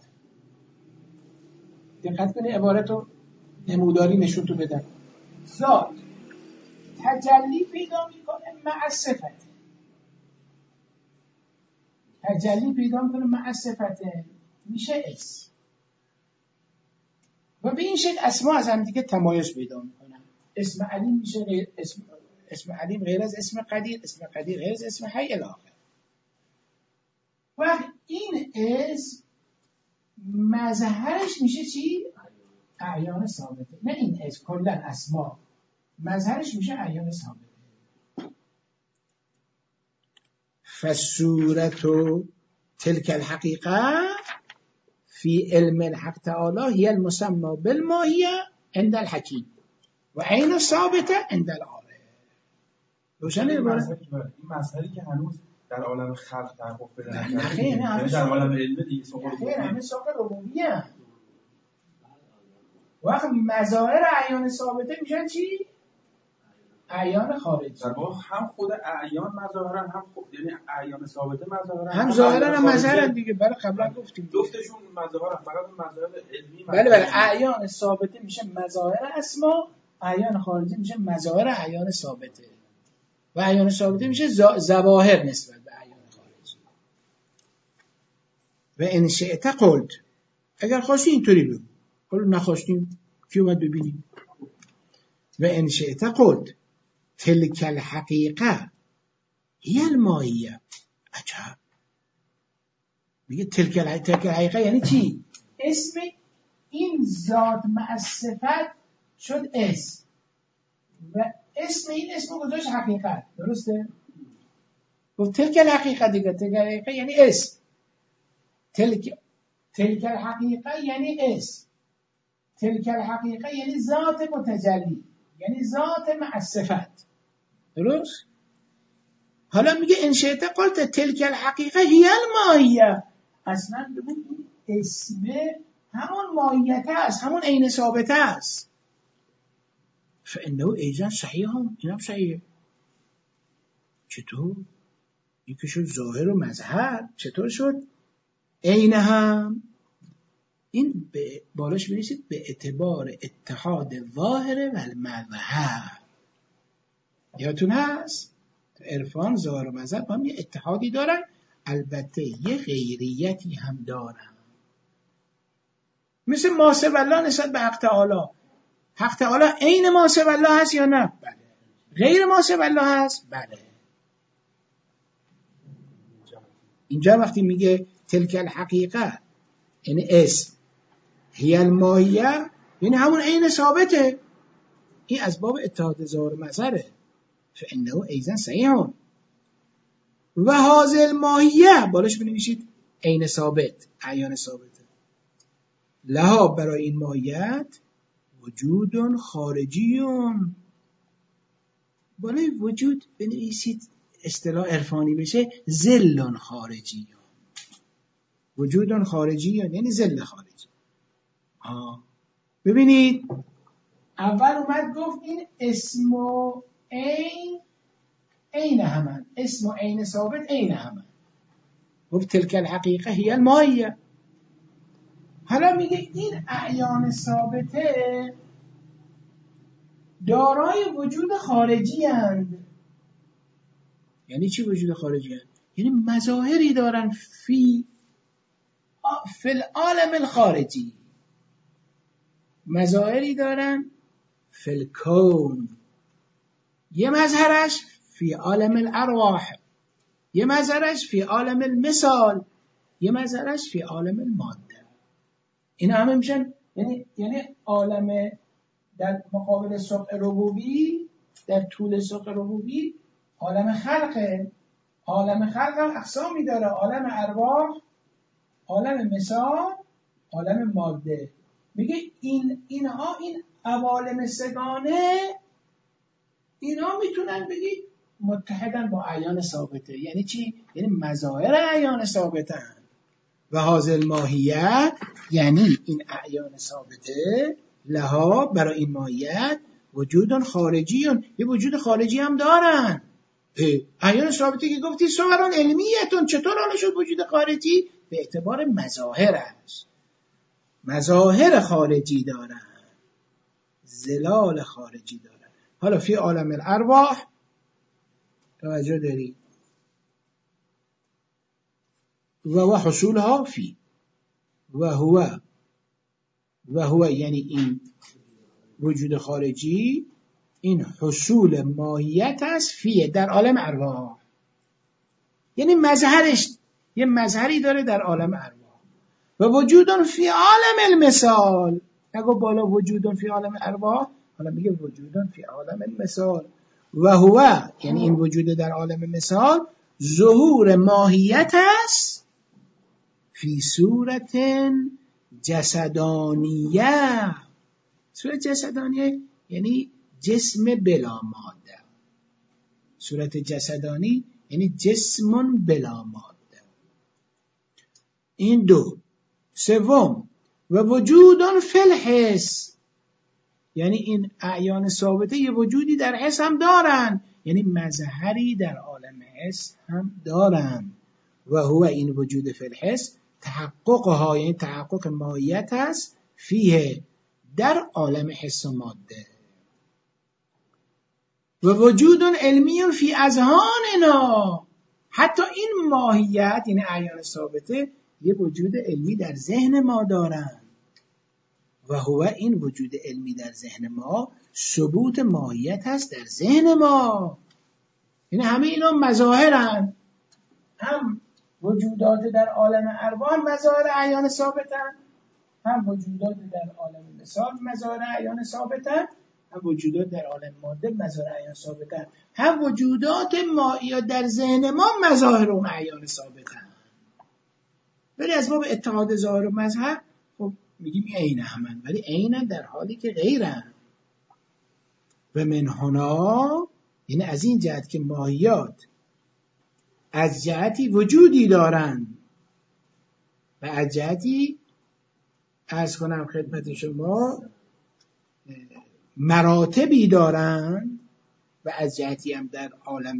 دقت کنید عبارتو نموداری نشون تو بدن. ذات تجلی پیدا میکنه مع صفت، تجلی پیدا میکنه مع صفت میشه اسم و به این شکل اسما از هم دیگه تمایز پیدا میکنن. اسم علیم میشه اسم علیم غیر از اسم قدیر، اسم قدیر غیر از اسم حی الی آخر. و این اسم مظهرش میشه چی؟ اعیان ثابته. نه این اسم، کلا اسما مظهرش میشه اعیان ثابته. فالصورت تلك الحقیقه فی علم الحق تعالی هی المسمى بالماهیه عند الحکیم و عین ثابته عند العارف. روشن عبارت؟ این مسئله که هنوز در عالم خلق تحقق پیدا نکرده، خیر نه در عالم علم دیگه خیر همه ساق ربوبیه. وقت مظاهر اعیان ثابته میشن چی؟ اعیان خارجی. در واقع هم خود اعیان مظاهرن، هم خود یعنی اعیان ثابته مظاهرن، هم ظاهرن هم مظاهرن دیگه. برای قبلا گفتیم جفتشون مظاهرن، فقط مظاهر علمی. بله اعیان ثابته میشه مظاهر اسما، اعیان خارجی میشه مظاهر اعیان ثابته و اعیان ثابته میشه ظواهر نسبت به اعیان خارجی. و ان شئت قلت، اگر خواستی اینطوری بگو، حالا نخواستیم کی اومد ببینیم. و ان شئت قلت تلک الحقیقه هی الماهیه. عجب، میگه تلک الحقیقه یعنی چی؟ اسم این ذات مع صفت شد اسم و اسم این اسم گذاشت حقیقت، درسته؟ گفت تلک الحقیقه دیگه، تلک الحقیقه یعنی اسم، تلک الحقیقه یعنی اسم، تلک الحقیقه یعنی ذات متجلی، یعنی ذات مع صفت، درست؟ حالا میگه ان شئت قلت تلک الحقیقه هی الماهیه، اصلا بگو این اسم همون ماهیت است، همون عین ثابته است. فانه ایضا صحیح، اینم صحیحه. چطور؟ یکی شد ظاهر و مظهر، چطور شد عین هم؟ این بالاش بنویسید به اعتبار اتحاد ظاهر و المظهر. یادتون هست عرفان ظاهر و مظهر با هم یه اتحادی دارن، البته یه غیریتی هم دارن. مثل ما سوی الله نسبت به حق تعالی، حق تعالی عین ما سوی الله هست یا نه؟ بله. غیر ما سوی الله هست؟ بله. اینجا وقتی میگه تلک الحقیقه یعنی اسم، هی الماهیه یعنی همون عین ثابته، این از باب اتحاد ظاهر و مظهره. فانه ایضا صحیح و هذا الماهیه، بالاش بنویسید عین ثابت، اعیان ثابته. لها، برای این ماهیت، وجود خارجی، بالای وجود بنویسید اصطلاح عرفانی بشه ظل خارجی، وجود خارجی یعنی ظل خارجی. ببینید اول اومد گفت این اسم و عین همان، اسم و عین ثابت عین همان، گفت تلک الحقیقه هی الماهیه. حالا میگه این اعیان ثابته دارای وجود خارجی هستند. یعنی چی وجود خارجی هستند؟ یعنی مظاهری دارن فی العالم الخارجی، مظاهری دارن فی الکون. یه مظهرش فی عالم الارواح، یه مظهرش فی عالم المثال، یه مظهرش فی عالم الماده. اینا همه میشن یعنی عالم در مقابل سبع ربوبی، در طول سبع ربوبی عالم خلقه. عالم خلق هم اقسامی داره، عالم ارواح، عالم مثال، عالم ماده. میگه اینها این عوالم سگانه، اینا میتونن بگی متحدن با اعیان ثابته. یعنی چی؟ یعنی مظاهر اعیان ثابته هن. و هذا الماهیه یعنی این اعیان ثابته، لها، برای این ماهیت، وجود خارجی، یه وجود خارجی هم دارن. اعیان ثابته که گفتی سوالان علمیتون، چطور حالا شد وجود خارجی؟ به اعتبار مظاهر است، مظاهر خارجی دارن، ظلال خارجی دارن. حالا فی عالم الارواح توجه داری و حصولها فی و هو یعنی این وجود خارجی، این حصول ماهیت است فیه، در عالم ارواح. یعنی مظهرش یه مظهری داره در عالم ارواح. و وجودون فی عالم المثال، نگو بالا وجودون فی عالم ارواح، حالا میگه وجودون فی عالم المثال. و هو یعنی این وجود در عالم مثال، ظهور ماهیت است فی صورت جسدانیه. صورت جسدانیه یعنی جسم بلا ماده. صورت جسدانی یعنی جسم بلا ماده. این دو. سوم و وجودن فی الحس، یعنی این اعیان ثابته یه وجودی در حس هم دارن، یعنی مظهری در عالم حس هم دارن. و هو این وجود فی الحس تحققها، یعنی تحقق ماهیت است فیه، در عالم حس و ماده. و وجود علمی فی اذهاننا، حتی این ماهیت یعنی اعیان ثابته یه وجود علمی در ذهن ما دارن و هو این وجود علمی در ذهن ما ثبوت ماهیت هست در ذهن ما. یعنی همه اینا مظاهرن، هم وجودات در عالم ارواح مظاهر اعیان ثابتن، هم وجودات در عالم مثال مظاهر اعیان ثابتن، هم وجودات در عالم ماده مظاهر اعیان ثابتن، هم وجودات مائیات در ذهن ما مظاهر اون اعیان ثابتن. ولی از باب اتحاد ظاهر و مظهر خب میگیم عین همن، ولی عینن در حالی که غیرن. و من هنا، یعنی از این جهت که ماهیات از جهتی وجودی دارند و از جهتی عرض کنم خدمت شما مراتبی دارند و از جهتی هم در عالم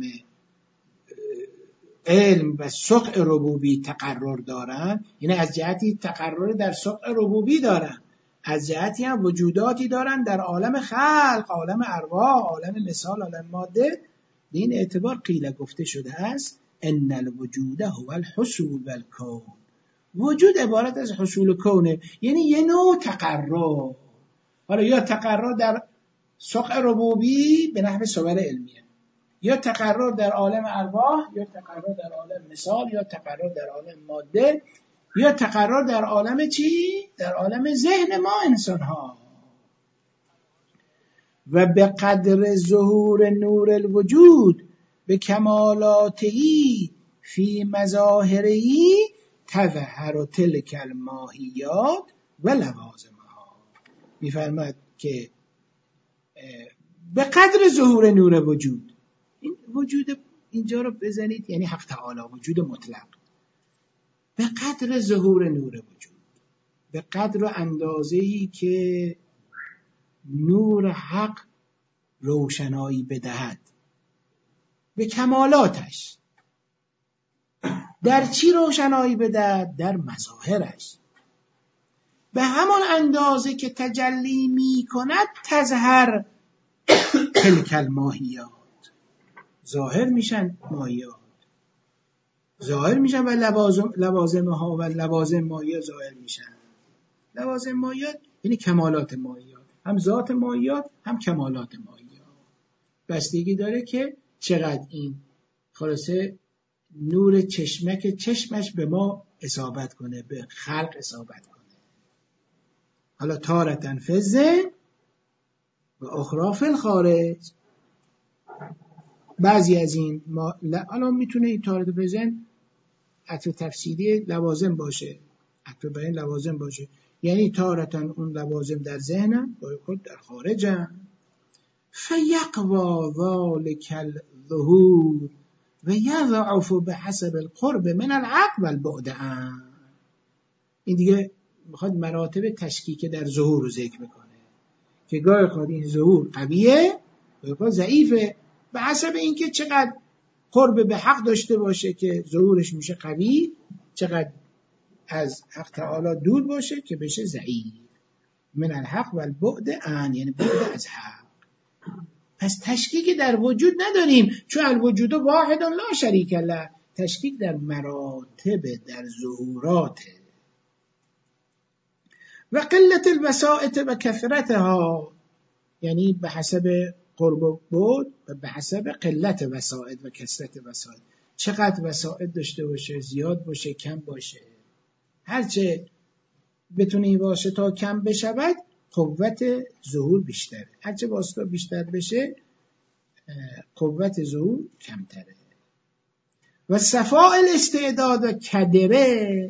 علم و سقع ربوبی تقرر دارند، یعنی از جهتی تقرر در سقع ربوبی دارند، از جهتی هم وجوداتی دارند در عالم خلق، عالم ارواح، عالم مثال، عالم ماده. به این اعتبار قیل گفته شده است ان الوجود هو الحصول والکون. وجود عبارت از حصول و کونه، یعنی یه نوع تقرر. حالا یا تقرر در سقع ربوبی به نحو صور علمیه، یا تقرر در عالم ارواح، یا تقرر در عالم مثال، یا تقرر در عالم ماده، یا تقرر در عالم چی؟ در عالم ذهن ما انسان ها. و به قدر ظهور نور الوجود به کمالاتهی فی مظاهرهی تظهر تلک الماهیات و لوازمها. میفرماد که به قدر ظهور نور وجود، این وجود اینجا رو بزنید یعنی حق تعالی، وجود مطلق. به قدر ظهور نور وجود، به قدر و اندازه‌ای که نور حق روشنایی بدهد به کمالاتش. در چی روشنایی بدهد؟ در مظاهرش. به همان اندازه که تجلی می کند تظهر تلک الماهیات، ظاهر میشن ماهیات، ظاهر میشن و لوازمها و لوازم ماهیات ظاهر میشن. لوازم ماهیات یعنی کمالات ماهیات، هم ذات ماهیات هم کمالات ماهیات. بستگی داره که چقدر این خلاصه نور چشمک چشمش به ما اصابت کنه، به خلق اصابت کنه. حالا تارتن فزه و اخرى فی الخارج. بعضی از این حالا میتونه این تارت فزن عطف تفسیری لوازم باشه، عطف بیان لوازم باشه، یعنی تارتن اون لوازم در ذهنن با خود در خارجن. فیقوا ذالک الظهور و یضعف بحسب القرب من العقل والبعد عنه. این دیگه میخواد مراتب تشکیک در ظهور رو ذکر بکنه که گاهی خود این ظهور قویه، گاهی خود ضعیفه، به حسب اینکه چقدر قرب به حق داشته باشه که ظهورش میشه قوی، چقدر از حق تعالی دور باشه که بشه ضعیف. من الحق والبعد عنه، یعنی بعد از حق. پس تشکیک در وجود نداریم، چون الوجود واحد لا شریک له. تشکیک در مراتب، در ظهورات. و قلت الوسائط و کثرتها، یعنی به حسب قرب و بعد و به حسب قلت وسائط و کثرت وسائط. چقدر وسائط داشته باشه، زیاد باشه، کم باشه، هرچه بتونه این واسطه کم بشود قوت ظهور بیشتره، هرچه واسطه بیشتر بشه قوت ظهور کمتره. و صفاء الاستعداد و کدره،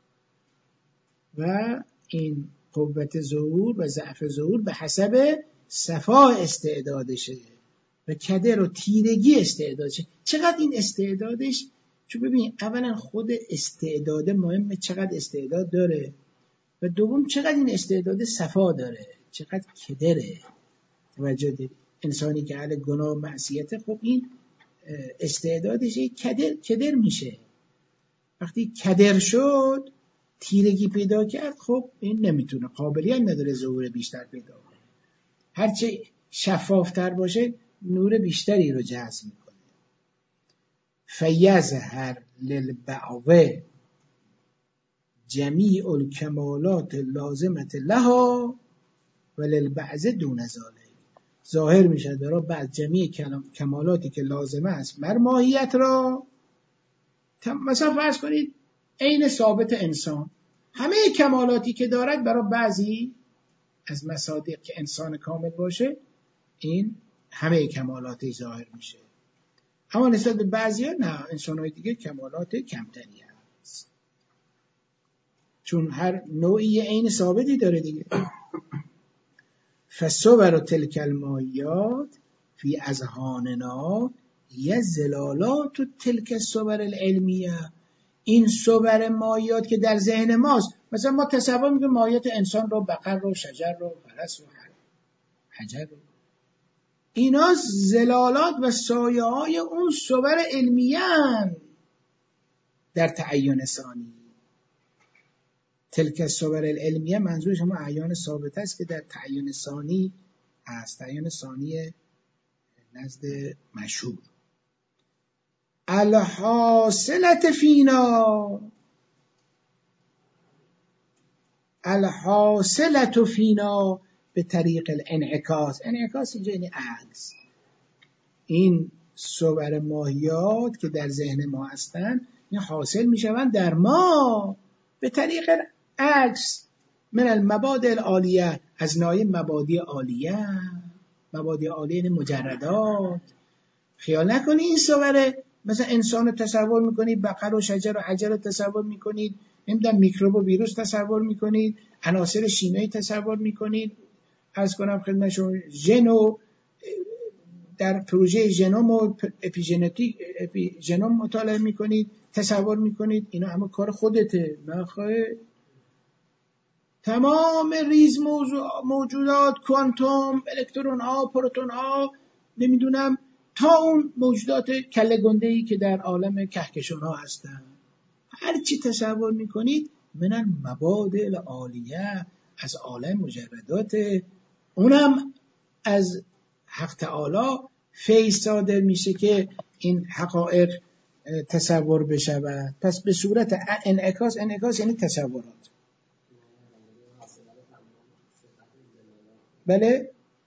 و این قوت ظهور و ضعف ظهور به حسب صفاء استعدادشه و کدر و تیرگی استعدادشه. چقدر این استعدادش، چون ببین اولا خود استعداد مهمه، چقدر استعداد داره، و دوم چقدر این استعداد صفا داره، چقدر کدره. توجه داری انسانی که اهل گناه و معصیت، خب این استعدادش کدر میشه. وقتی کدر شد، تیرگی پیدا کرد، خب این نمیتونه، قابلیت نداره ظهور بیشتر پیدا کنه. هرچه شفافتر باشه نور بیشتری رو جذب میکنه. فیظهر للبعض جمیع الکمالات لازمت لها وللبعض دون ذالک. ظاهر میشه در بعض جمیع کمالاتی که لازمه است بر ماهیت را، مثلا فرض کنید عین ثابت انسان، همه کمالاتی که دارد برای بعضی از مصادیق که انسان کامل باشه این همه کمالات ظاهر میشه، اما نسبت به بعضی ها نه، انسان‌های دیگه کمالات کمتری هست، چون هر نوعی عین ثابتی داره دیگه. فصور تلک المایات فی اذهاننا هی زلالات تلک الصور العلمیه. این صور مایات که در ذهن ماست، مثلا ما تصور میکنیم مایات انسان رو، بقر رو، شجر رو، فرس رو، حجر رو، اینا زلالات و سایه های اون صور علمیه در تعین ثانی. تلک الصور العلمیه منظور شما اعیان ثابت است که در تعین ثانی هست، تعین ثانی نزد مشهور. الحاصلت فینا، الحاصلت فینا به طریق الانعکاس. انعکاس اینجا یعنی عکس. این صور ماهیات که در ذهن ما هستند این حاصل میشوند در ما به طریق عکس من المبادئ العالیه، از نوع مبادئ عالیه. مبادئ عالیه یعنی مجردات. خیال نکنی این صور مثلا انسان رو تصور میکنید، بقر و شجر و حجر رو تصور میکنید، نمیدونم میکروب و ویروس تصور میکنید، عناصر شیمیایی تصور میکنید، عرض کنم خدمت شما ژن و در پروژه ژنوم و اپیژنتیک ژنوم مطالعه میکنید، تصور میکنید اینا همه کار خودته. نخواهی تمام ریز موجودات، کوانتوم، الکترون ها، پروتون ها، نمیدونم تا اون موجودات کله گنده‌ای که در عالم کهکشان ها هستن، هر چی تصور میکنید من المبادئ العالیه، از عالم مجردات، اونم از حق تعالی فیض صادر میشه که این حقایق تصور بشود. پس به صورت انعکاس، انعکاس یعنی تصورات. بله؟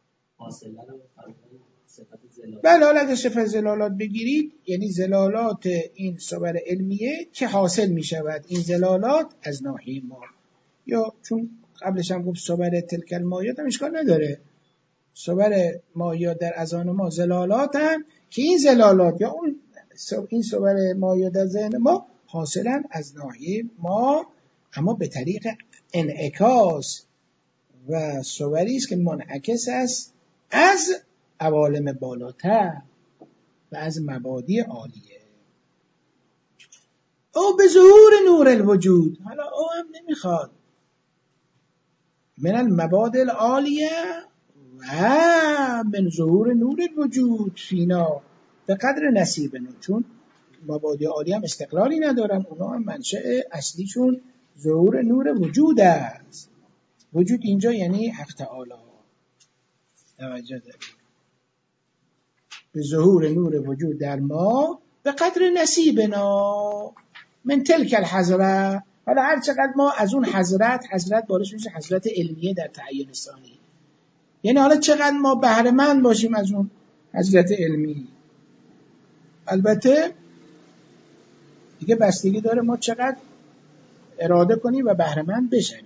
بله، حالا اگه صفت زلالات بگیرید یعنی زلالات این صور علمیه که حاصل می شود این زلالات از ناحیه ما، یا چون قبلش هم گفت صور تلک المایات هم اشکال نداره، صور مایات در اذهان ما زلالات هم که این زلالات یا اون این صور مایات در ذهن ما حاصلا از ناحیه ما، اما به طریق انعکاس و صوری است که منعکس است از عوالم بالاتر و از مبادی عالیه. او به ظهور نور الوجود، حالا او هم نمیخواد من المبادئ العالیه و من ظهور نور الوجود فینا به قدر نصیبنا، چون مبادئ عالیه هم استقلالی ندارن، اونا هم منشأ اصلیشون ظهور نور وجود است. وجود اینجا یعنی حق تعالی. توجه دارید؟ به ظهور نور وجود در ما به قدر نصیبنا من تلک الحضره. حالا هر چقدر ما از اون حضرت بالاش میشه حضرت علمیه در تعین ثانی، یعنی حالا چقدر ما بهره مند باشیم از اون حضرت علمی. البته دیگه بستگی داره ما چقدر اراده کنیم و بهره مند بشیم.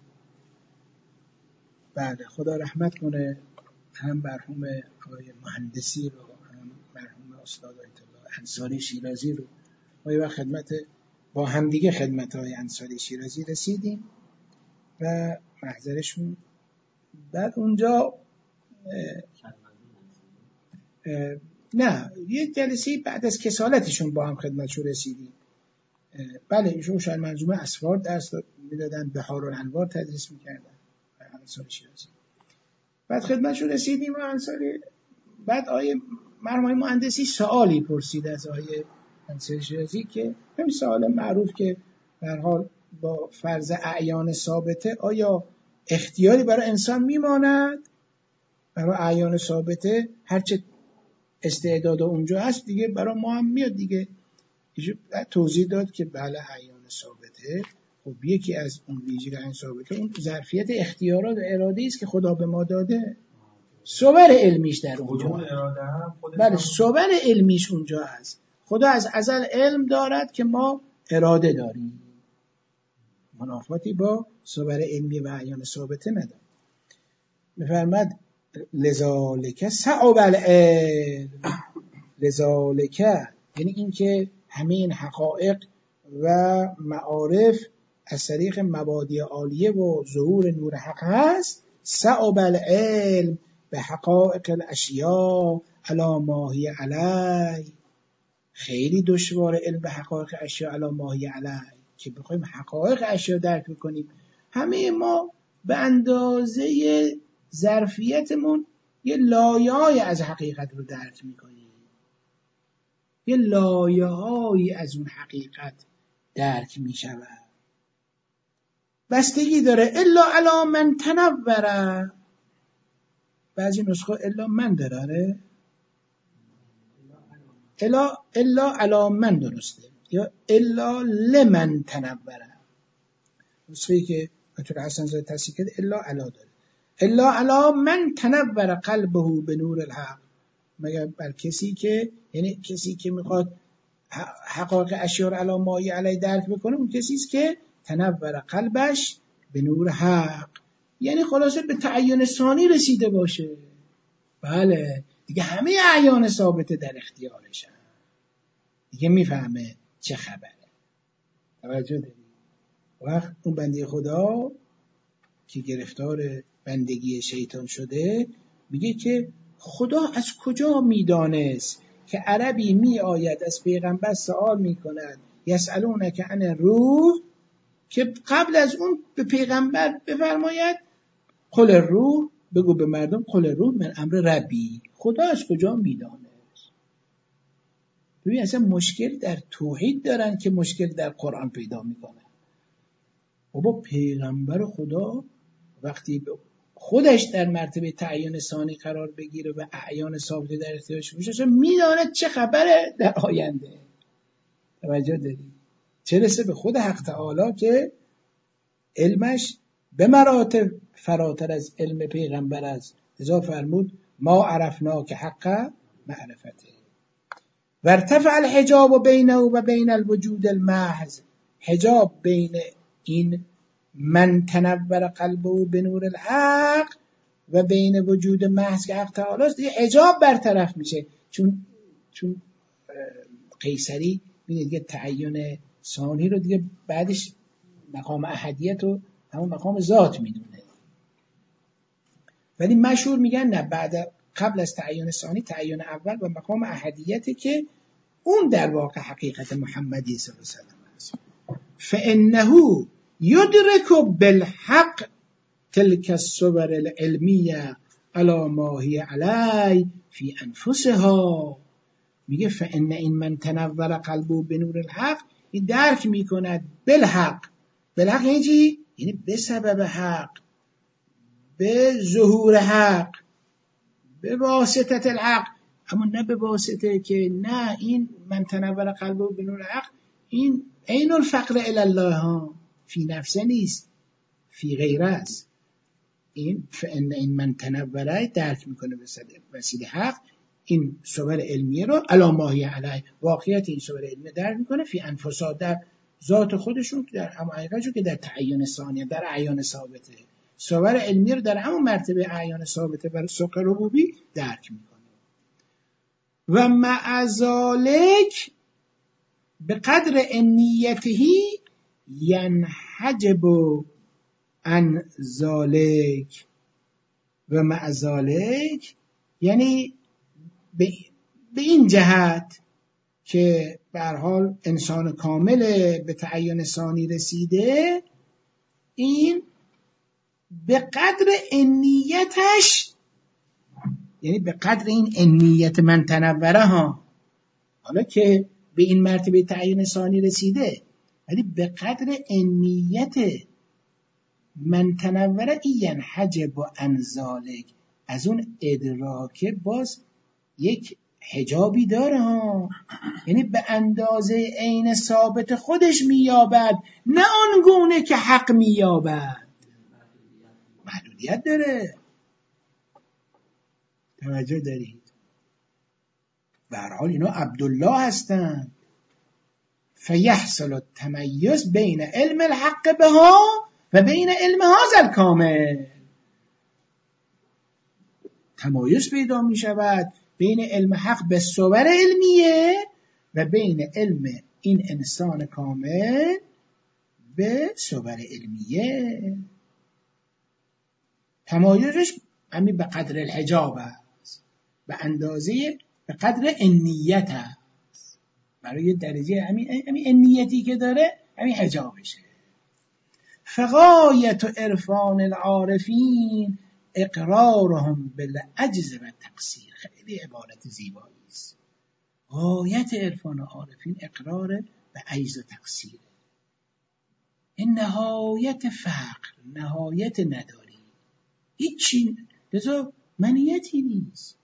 بله، خدا رحمت کنه هم مرحوم آقای مهندسی رو، هم مرحوم استاد آیت الله انصاری شیرازی رو. ما یه وقت با همدیگه خدمت‌های انصاری شیرازی رسیدیم و محضرشون، بعد اونجا نه یه جلسه بعد از کسالتشون با هم خدمتشون رسیدیم. بله ایشون شاید منظومه اسفار درس میدادن، بهارالانوار تدریس میکردن انصاری شیرازی. بعد خدمتشون رسیدیم و انصاری، بعد آیه مرحوم مهندسی سوالی پرسید از آیه انصاری شیرازی که همین سوال معروف که به هر حال با فرض اعیان ثابته آیا اختیاری برای انسان میماند؟ برای اعیان ثابته هرچه استعداد اونجا هست دیگه برای ما هم میاد دیگه. توضیح داد که بله اعیان ثابته خب یکی از اون ویژگی این ثابته اون ظرفیت اختیارات و اراده است که خدا به ما داده. صور علمیش در اونجا، بله صور علمیش اونجا هست. خدا از ازل علم دارد که ما اراده داریم، منافاتی با صور علمی و اعیان ثابته ندارد. می‌فرماد لذالک صعب العلم، لذالک یعنی این که همه این حقایق و معارف از طریق مبادی عالیه و ظهور نور حق هست. صعب العلم به حقایق الاشیاء علی ما هی علی، خیلی دشوار علم به حقایق اشیاء علی ما هی علی، که بخوایم حقایق اشیاء درک میکنیم. همه ما به اندازه ظرفیتمون یه لایه‌ای از حقیقت رو درک میکنیم، یه لایه‌هایی از اون حقیقت درک میشود. بستگی داره الا علی من تنوره، بعضی نسخه الا من داره، الا علی من درسته، یا الا لمن تنوره. نسخه‌ای که آیت حسن زاده تصحیح کرده الا علی داره، الا علی من تنور قلبه به نور الحق، مگر بر کسی که، یعنی کسی که میخواد حقایق اشیاء علی ما هی علی درک بکنه، اون کسی است که تنور قلبش به نور حق، یعنی خلاصه به تعین ثانی رسیده باشه. بله دیگه همه اعیان ثابته در اختیارش، دیگه میفهمه چه خبره. توجه دارید؟ وقت اون بنده خدا که گرفتار بندگی شیطان شده میگه که خدا از کجا میدانست که عربی می آید از پیغمبر سوال میکند یسألونک عن الروح، که قبل از اون به پیغمبر بفرماید قل الروح، بگو به مردم قل الروح من امر ربی. خدا از کجا میدانست؟ ببین اصلا مشکل در توحید دارن که مشکل در قرآن پیدا میکنن. بابا پیغمبر خدا وقتی خودش در مرتبه تعیین ثانی قرار بگیره و اعیان ثابته در اختیارش باشه، اصلا میداند چه خبره در آینده. توجه دارید؟ چه رسه به خود حق تعالی که علمش به مراتب فراتر از علم پیغمبر است. لذا فرمود ما عرفنا که حق معرفته. وارتفع الحجاب بینه و بین الوجود المحض، حجاب بین این من تنور قلبه بنور الحق و بین وجود محض که حق تعالی است، دیگه حجاب برطرف میشه. چون قیصری دیگه تعین ثانی رو دیگه بعدش مقام احدیت رو همون مقام ذات میدونه، ولی مشهور میگن نه، قبل از تعین ثانی تعین اول و مقام احدیته که اون در واقع حقیقت محمدی صلی الله علیه و سلم است. فانه یدرک بالحق تلك الصور العلمیه علی ما هی علی فی انفسها. میگه فان این من تنور قلبه بنور الحق، این درک میکند بالحق. بالحق یعنی چی؟ یعنی به سبب حق، به ظهور حق، به واسطه الحق، اما نه به واسطه که نه این من تنور قلبه بنور الحق این عین الفقر الی الله ها، فی نفسه نیست، فی غیره است. این فان این من تنوره درک میکنه به وسیله حق این صور علمیه رو علی ما هی علی، واقعیت این صور علمیه درک میکنه فی انفسها، در ذات خودشون، در همون حقیقتشون که در تعین ثانیه در اعیان ثابته، صور علمیه رو در همون مرتبه اعیان ثابته برای سوق ربوبی درک میکنه. و مع ذلک به قدر انیته ینحجب عن ذلک. و مع ذلک یعنی به این جهت که به هر حال انسان کامل به تعین ثانی رسیده، این به قدر انیتش، یعنی به قدر این انیت من تنوره ها، حالا که به این مرتبه تعین ثانی رسیده، ولی به قدر انیت من تنوره این حجب و انزالک، از اون ادراک باز یک حجابی داره ها، یعنی به اندازه عین ثابت خودش مییابد، نه آنگونه که حق مییابد. محدودیت داره. توجه دارید؟ به هر حال اینا عبدالله هستند. فیحصل التمیز بین علم الحق بها و بین علم هذا الکامل. تمایز پیدا می شود بین علم حق به صور علمیه و بین علم این انسان کامل به صور علمیه. تمایزش همین به قدر الحجاب است، به اندازه به قدر انیت است. برای درجه همین انیتی که داره همین حجابشه. فغایت عرفان العارفین اقرارهم بالعجز و تقصیر. خیلی عبارت زیبایی است. غایت عرفان عارفین اقرار به عجز و تقصیر. این نهایت فقر، نهایت نداری، هیچی لذا منیتی نیست.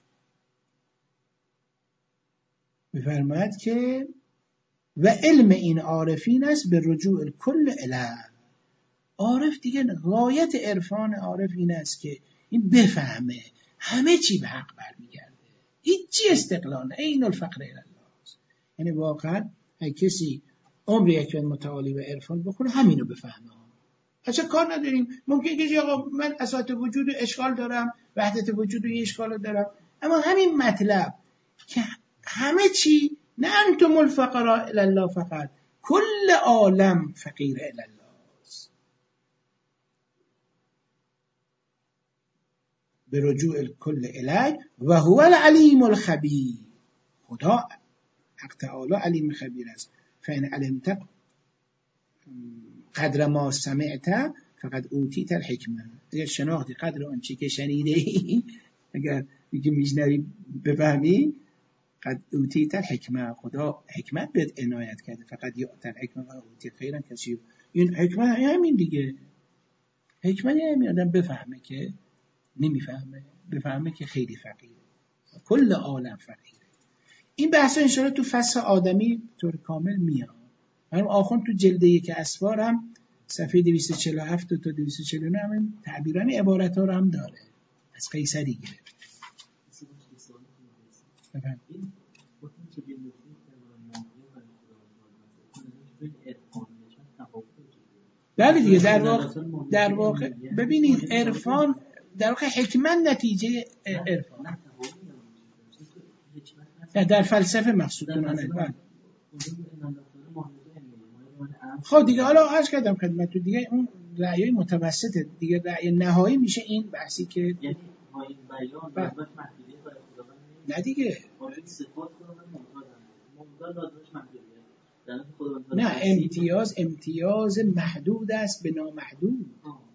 بفرماید که و علم این عارفین است به رجوع کل اله. عارف دیگه غایت عرفان عارف این است که این بفهمه همه چی به حق برمیگرده، هیچی استقلال نه، عین الفقر الی الله. یعنی واقعا کسی عمر یک متعالی به عرفان بخونه همینو بفهمه. اصلا کار نداریم، ممکنه که آقا من اساس وجود اشکال دارم، وحدت وجود و اشکال دارم، اما همین مطلب که همه چی، نه انتم الفقراء الی الله فقط، کل عالم فقیر الی الله. به رجوع الکل الی و هو العلیم الخبیر. خدا حق تعالی علیم خبیر است. فإن علمت قدر ما سمعت فقد اوتیت الحکمه. اگر شناختی قدر آن چی که شنیده ای، اگر میگه میشنوی بفهمی، قد اوتیت الحکمه، خدا حکمت بهت عنایت کرده. فقد یؤتی الحکمه و اوتی خیرا کثیرا. این حکمت همین دیگه، حکمت همین آدم بفهمه که نمیفهمه، بفهمه که خیلی فقیره، کل عالم فقیره. این بحثا انشاءالله تو فصل آدمی طور کامل میاد. من آخوند تو جلد 1 اسفار هم صفحه 247 تا 249 هم تعبیران عبارت ها رو هم داره، از قیصری گرفت. بله دیگه، در واقع ببینید عرفان در واقع حکمت نتیجه عرفان. در فلسفه مقصود کنانه. خب دیگه حالا عرض کردم خدمت تو دیگه، اون رأی متوسطه دیگه، رأی نهایی میشه این بحثی که یعنی این بیان نه دیگه، نه امتیاز محدود است به نامحدود.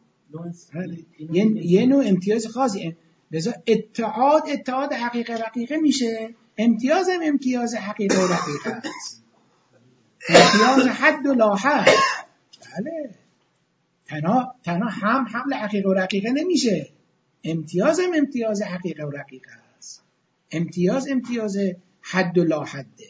یه نوع امتیاز خاصی، لذا اتحاد حقیقه میشه، امتیاز حقیقه و رقیقه است. امتیاز حد و لا حد. بله، تنها هم حمل حقیقه و رقیقه نمیشه، امتیاز حقیقه و رقیقه است. امتیاز حد و لا حده.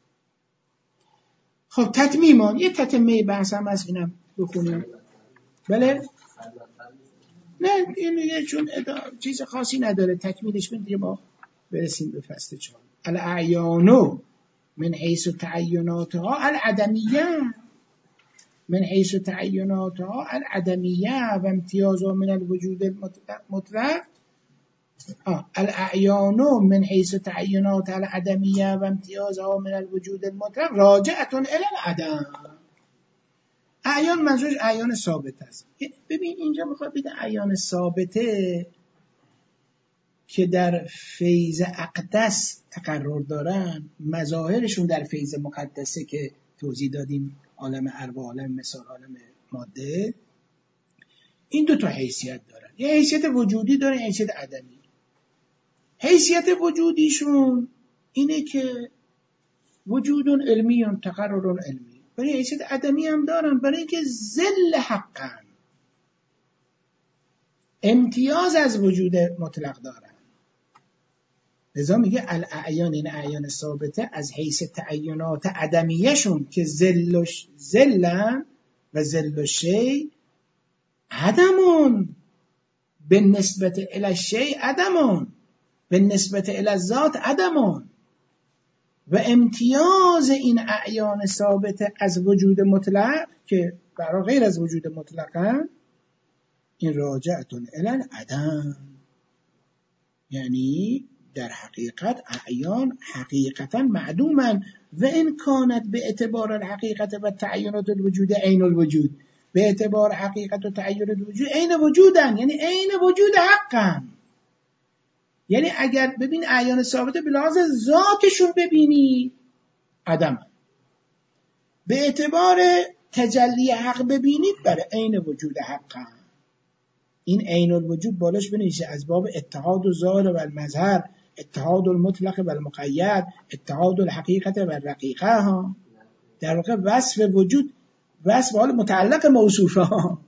خب تتمیمان، یه تتمه بحث هم از اینم بخونیم. بله؟ نه این یه چون چیز خاصی نداره، تکمیلش کنیم دیگه ما برسیم به فصل 4. الاعیان من حیث تعیناتها العدمیه، من حیث تعیناتها العدمیه و امتیازها من الوجود المطلق. الاعیان من حیث تعینات العدمیه و امتیازها من الوجود المطلق راجعتون الی العدم. اعیان منظورش اعیان ثابت است. ببین اینجا میخواد بگه اعیان ثابته که در فیض اقدس تقرر دارن، مظاهرشون در فیض مقدسه که توضیح دادیم، عالم ارواح، عالم مثال، عالم ماده، این 2 تا حیثیت دارن. یه حیثیت وجودی دارن، حیثیت عدمی. حیثیت وجودیشون اینه که وجودون علمی و تقررون علمی. برای حیثیت عدمی هم دارن، برای اینکه ذل حقا، امتیاز از وجود مطلق دارن. لذا میگه الاعیان، این اعیان ثابته از حیث تعینات عدمیهشون که ذلن و ذل شی عدمون به نسبت الی شی عدمون به نسبت الی الذات عدمون و امتیاز این اعیان ثابته از وجود مطلق که برای غیر از وجود مطلقن این راجعتون الی العدم، یعنی در حقیقت اعیان حقیقتا معدومن و این کانت به اعتبار الحقیقت و تعینات الوجود عین الوجود، به اعتبار حقیقت و تعین الوجود عین وجودن، یعنی عین وجود حقن. یعنی اگر ببین اعیان ثابته به لحاظ ذاتشون ببینی عدم، به اعتبار تجلی حق ببینید برای عین وجود حقن. این عین الوجود بالاش بنویشه از باب اتحاد و ظاهر و المظهر، اتحاد المطلق و المقید، اتحاد الحقیقت و الرقیقه ها. در واقع وصف وجود وصف حال متعلق موصوفه ها،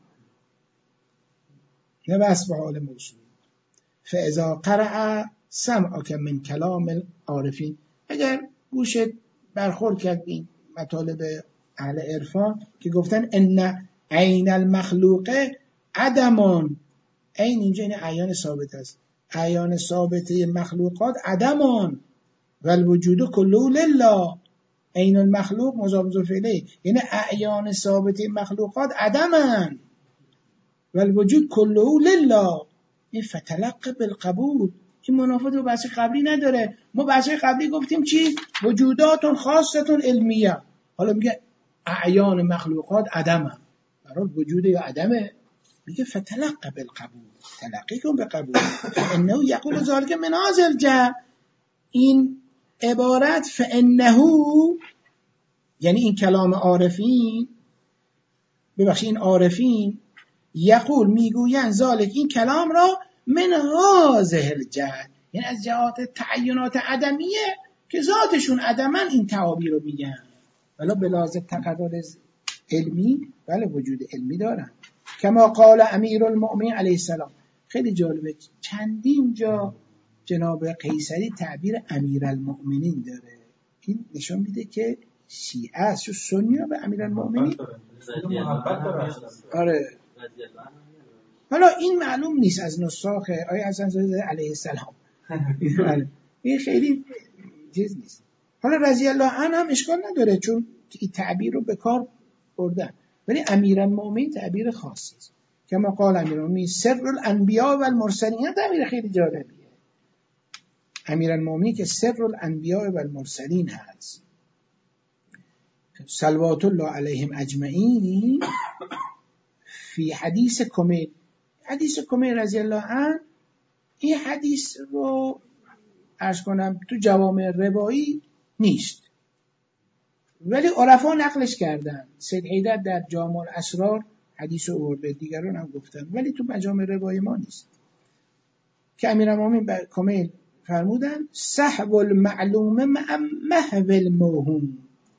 نه وصف حال موصوف. فاذا قرأ سمعک من کلام العارفین، اگر گوشت برخورد کرد این مطالب اهل عرفان که گفتن ان عین المخلوق عدمان، عین اینجا این اعیان ثابت است، اعیان ثابته مخلوقات عدمان و الوجود کله لله، عین المخلوق مضاف الیه، یعنی اعیان ثابته مخلوقات عدمن و الوجود کله لله. این فتلقى بالقبول که منافات با بحث قبلی نداره. ما بحث قبلی گفتیم چی؟ وجودات خاصتون علمیه، حالا میگه اعیان مخلوقات عدمن، برای وجود یا عدمه، میگه فتلقى بالقبول، تلقی کن به قبول. فانه یقول ذلك من هذا الجهه، این عبارت فانه یعنی این کلام عارفین، ببخشید این عارفین یقول میگوین ذالک این کلام را من هذه الجهه، یعنی از جهات تعینات عدمیه که ذاتشون عدمن این تعابیر رو میگن، ولی به لحاظ تقرر علمی بله وجود علمی دارن. کما قال امیر المؤمنین علیه السلام. خیلی جالبه چندین جا جناب قیصری تعبیر امیر المؤمنین داره، این نشون میده که شیعه است. چون سنی ها به امیر المؤمنین آره، حالا این معلوم نیست از نساخ آیه حسن زاده علیه السلام، این خیلی چیز نیست. حالا رضی الله عنه هم اشکال نداره چون این تعبیر رو به کار بردن، ولی امیرالمؤمنین تعبیر خاصی است. کما قال امیرالمؤمنین سر الانبیاء و المرسلین، تعبیر خیلی جالبیه. امیرالمؤمنین که سر الانبیاء و المرسلین هست، صلوات الله علیهم اجمعین. فی حدیث کمیل، حدیث کمیل رضی الله عنه، این حدیث رو عرض کنم تو جوامع روایی نیست ولی عرفا نقلش کردن. سید حیدر در جامع الاسرار حدیث رو آورده، دیگران هم گفتن، ولی تو مجامع روایی ما نیست. که امیرالمؤمنین کمیل فرمودن سحب المعلوم مع محو الموهوم.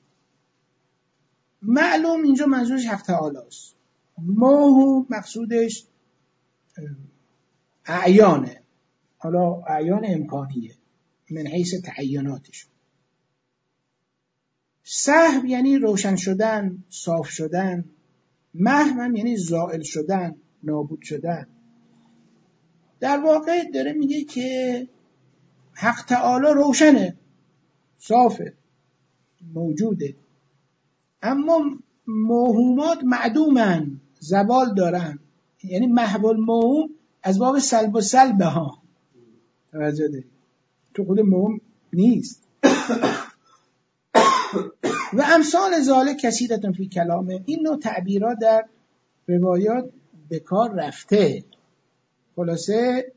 معلوم اینجا منظورش حق تعالی است، موهوم مقصودش اعیانه، حالا اعیان امکانیه من حیث تعیناتش. سحب یعنی روشن شدن، صاف شدن، محو هم یعنی زائل شدن، نابود شدن. در واقع داره میگه که حق تعالی روشنه، صافه، موجوده، اما موهومات معدومن، زوال دارن. یعنی محو الموهوم از باب سلب و سلبه ها، توجه داری، تو خود موهوم نیست. و امثال ذالک کثیرة فی کلامه، این نوع تعبیرات در روایات به کار رفته. خلاصه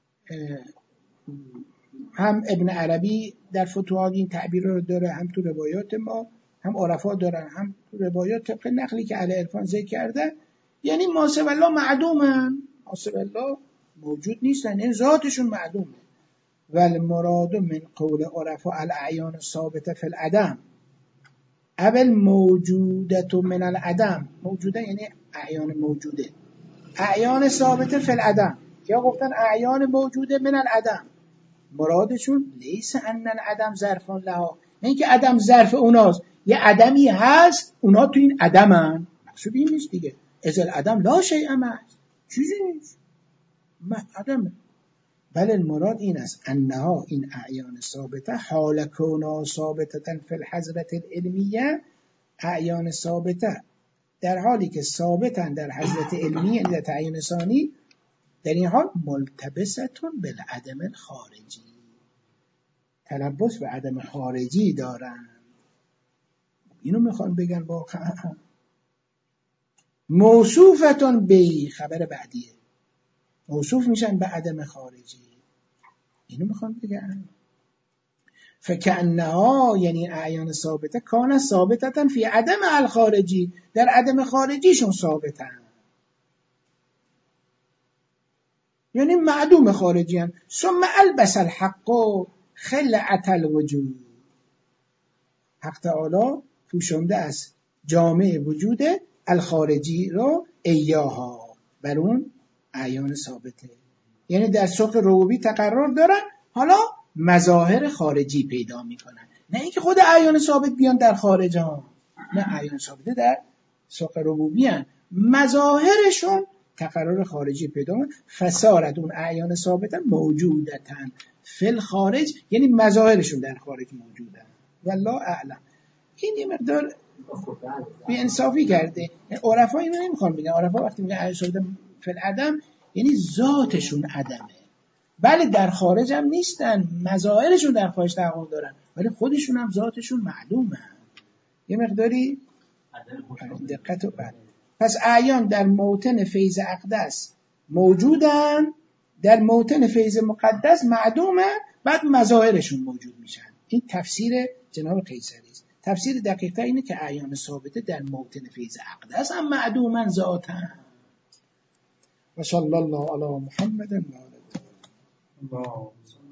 هم ابن عربی در فتوحات این تعبیر رو داره، هم تو روایات ما، هم عرفا دارن، هم تو روایات طبق نقلی که اهل عرفان ذکر کرده. یعنی ما سوى الله معدومن، ما سوى الله موجود نیستن، این ذاتشون معدومه. والمراد من قول عرفا الاعیان ثابته فی العدم اول موجودت من العدم. موجوده یعنی اعیان موجوده، اعیان ثابته فی العدم، یا گفتن اعیان موجوده من العدم. مرادشون لیس ان العدم ظرف لها، نه اینکه عدم ظرف اوناست، یه عدمی هست اونا تو این عدمن، مقصود این نیست دیگه. از العدم لا شیء معه، چیزی نیست، عدمه. بل المراد این است انها، این اعیان ثابته، حال کونا ثابتة فی الحضرة العلمیه، اعیان ثابته در حالی که ثابتن در حضرت علمی، یعنی در تعیین ثانی، در این حال ملتبستون بالعدم الخارجی، تلبس به عدم خارجی دارن. اینو میخوان بگن واقعا موصوفتون به خبر بعدیه، موصوف میشن به عدم خارجی، اینو میخوان بگن. فکأنها، یعنی اعیان ثابته، کان ثابتتن فی عدم الخارجی، در عدم خارجیشون ثابتن، یعنی معدوم خارجی هم. ثم البس الحق خلعة الوجود، حق تعالی پوشنده است جامعه وجود الخارجی رو ایاها، بر اون اعیان ثابته، یعنی در سوق ربوبی تقرر دارن، حالا مظاهر خارجی پیدا میکنن، نه اینکه خود اعیان ثابت بیان در خارج ها، نه، اعیان ثابته در سوق ربوبی هن، مظاهرشون تقرر خارجی پیدا میکنن. فصارت اون اعیان ثابته موجودتن فی الخارج، یعنی مظاهرشون در خارج موجودن. والله اعلم. این یه مقدار بی انصافی کرده. عرفا اینو نمیخوان بگن. عرفا وقتی میگن اعیان ثابته فی العدم، یعنی ذاتشون عدمه، بله در خارج هم نیستن، مظاهرشون در خارج تحقق دارن، ولی خودشون هم ذاتشون معلومه. یه مقداری دقت و بله. پس اعیان در موطن فیض اقدس موجودن، در موطن فیض مقدس معدومه، بعد مظاهرشون موجود میشن. این تفسیر جناب قیصری است. تفسیر دقیق‌تر اینه که اعیان ثابته در موطن فیض اقدس هم معدومن ذاتن. و صلی الله علی محمد و آله.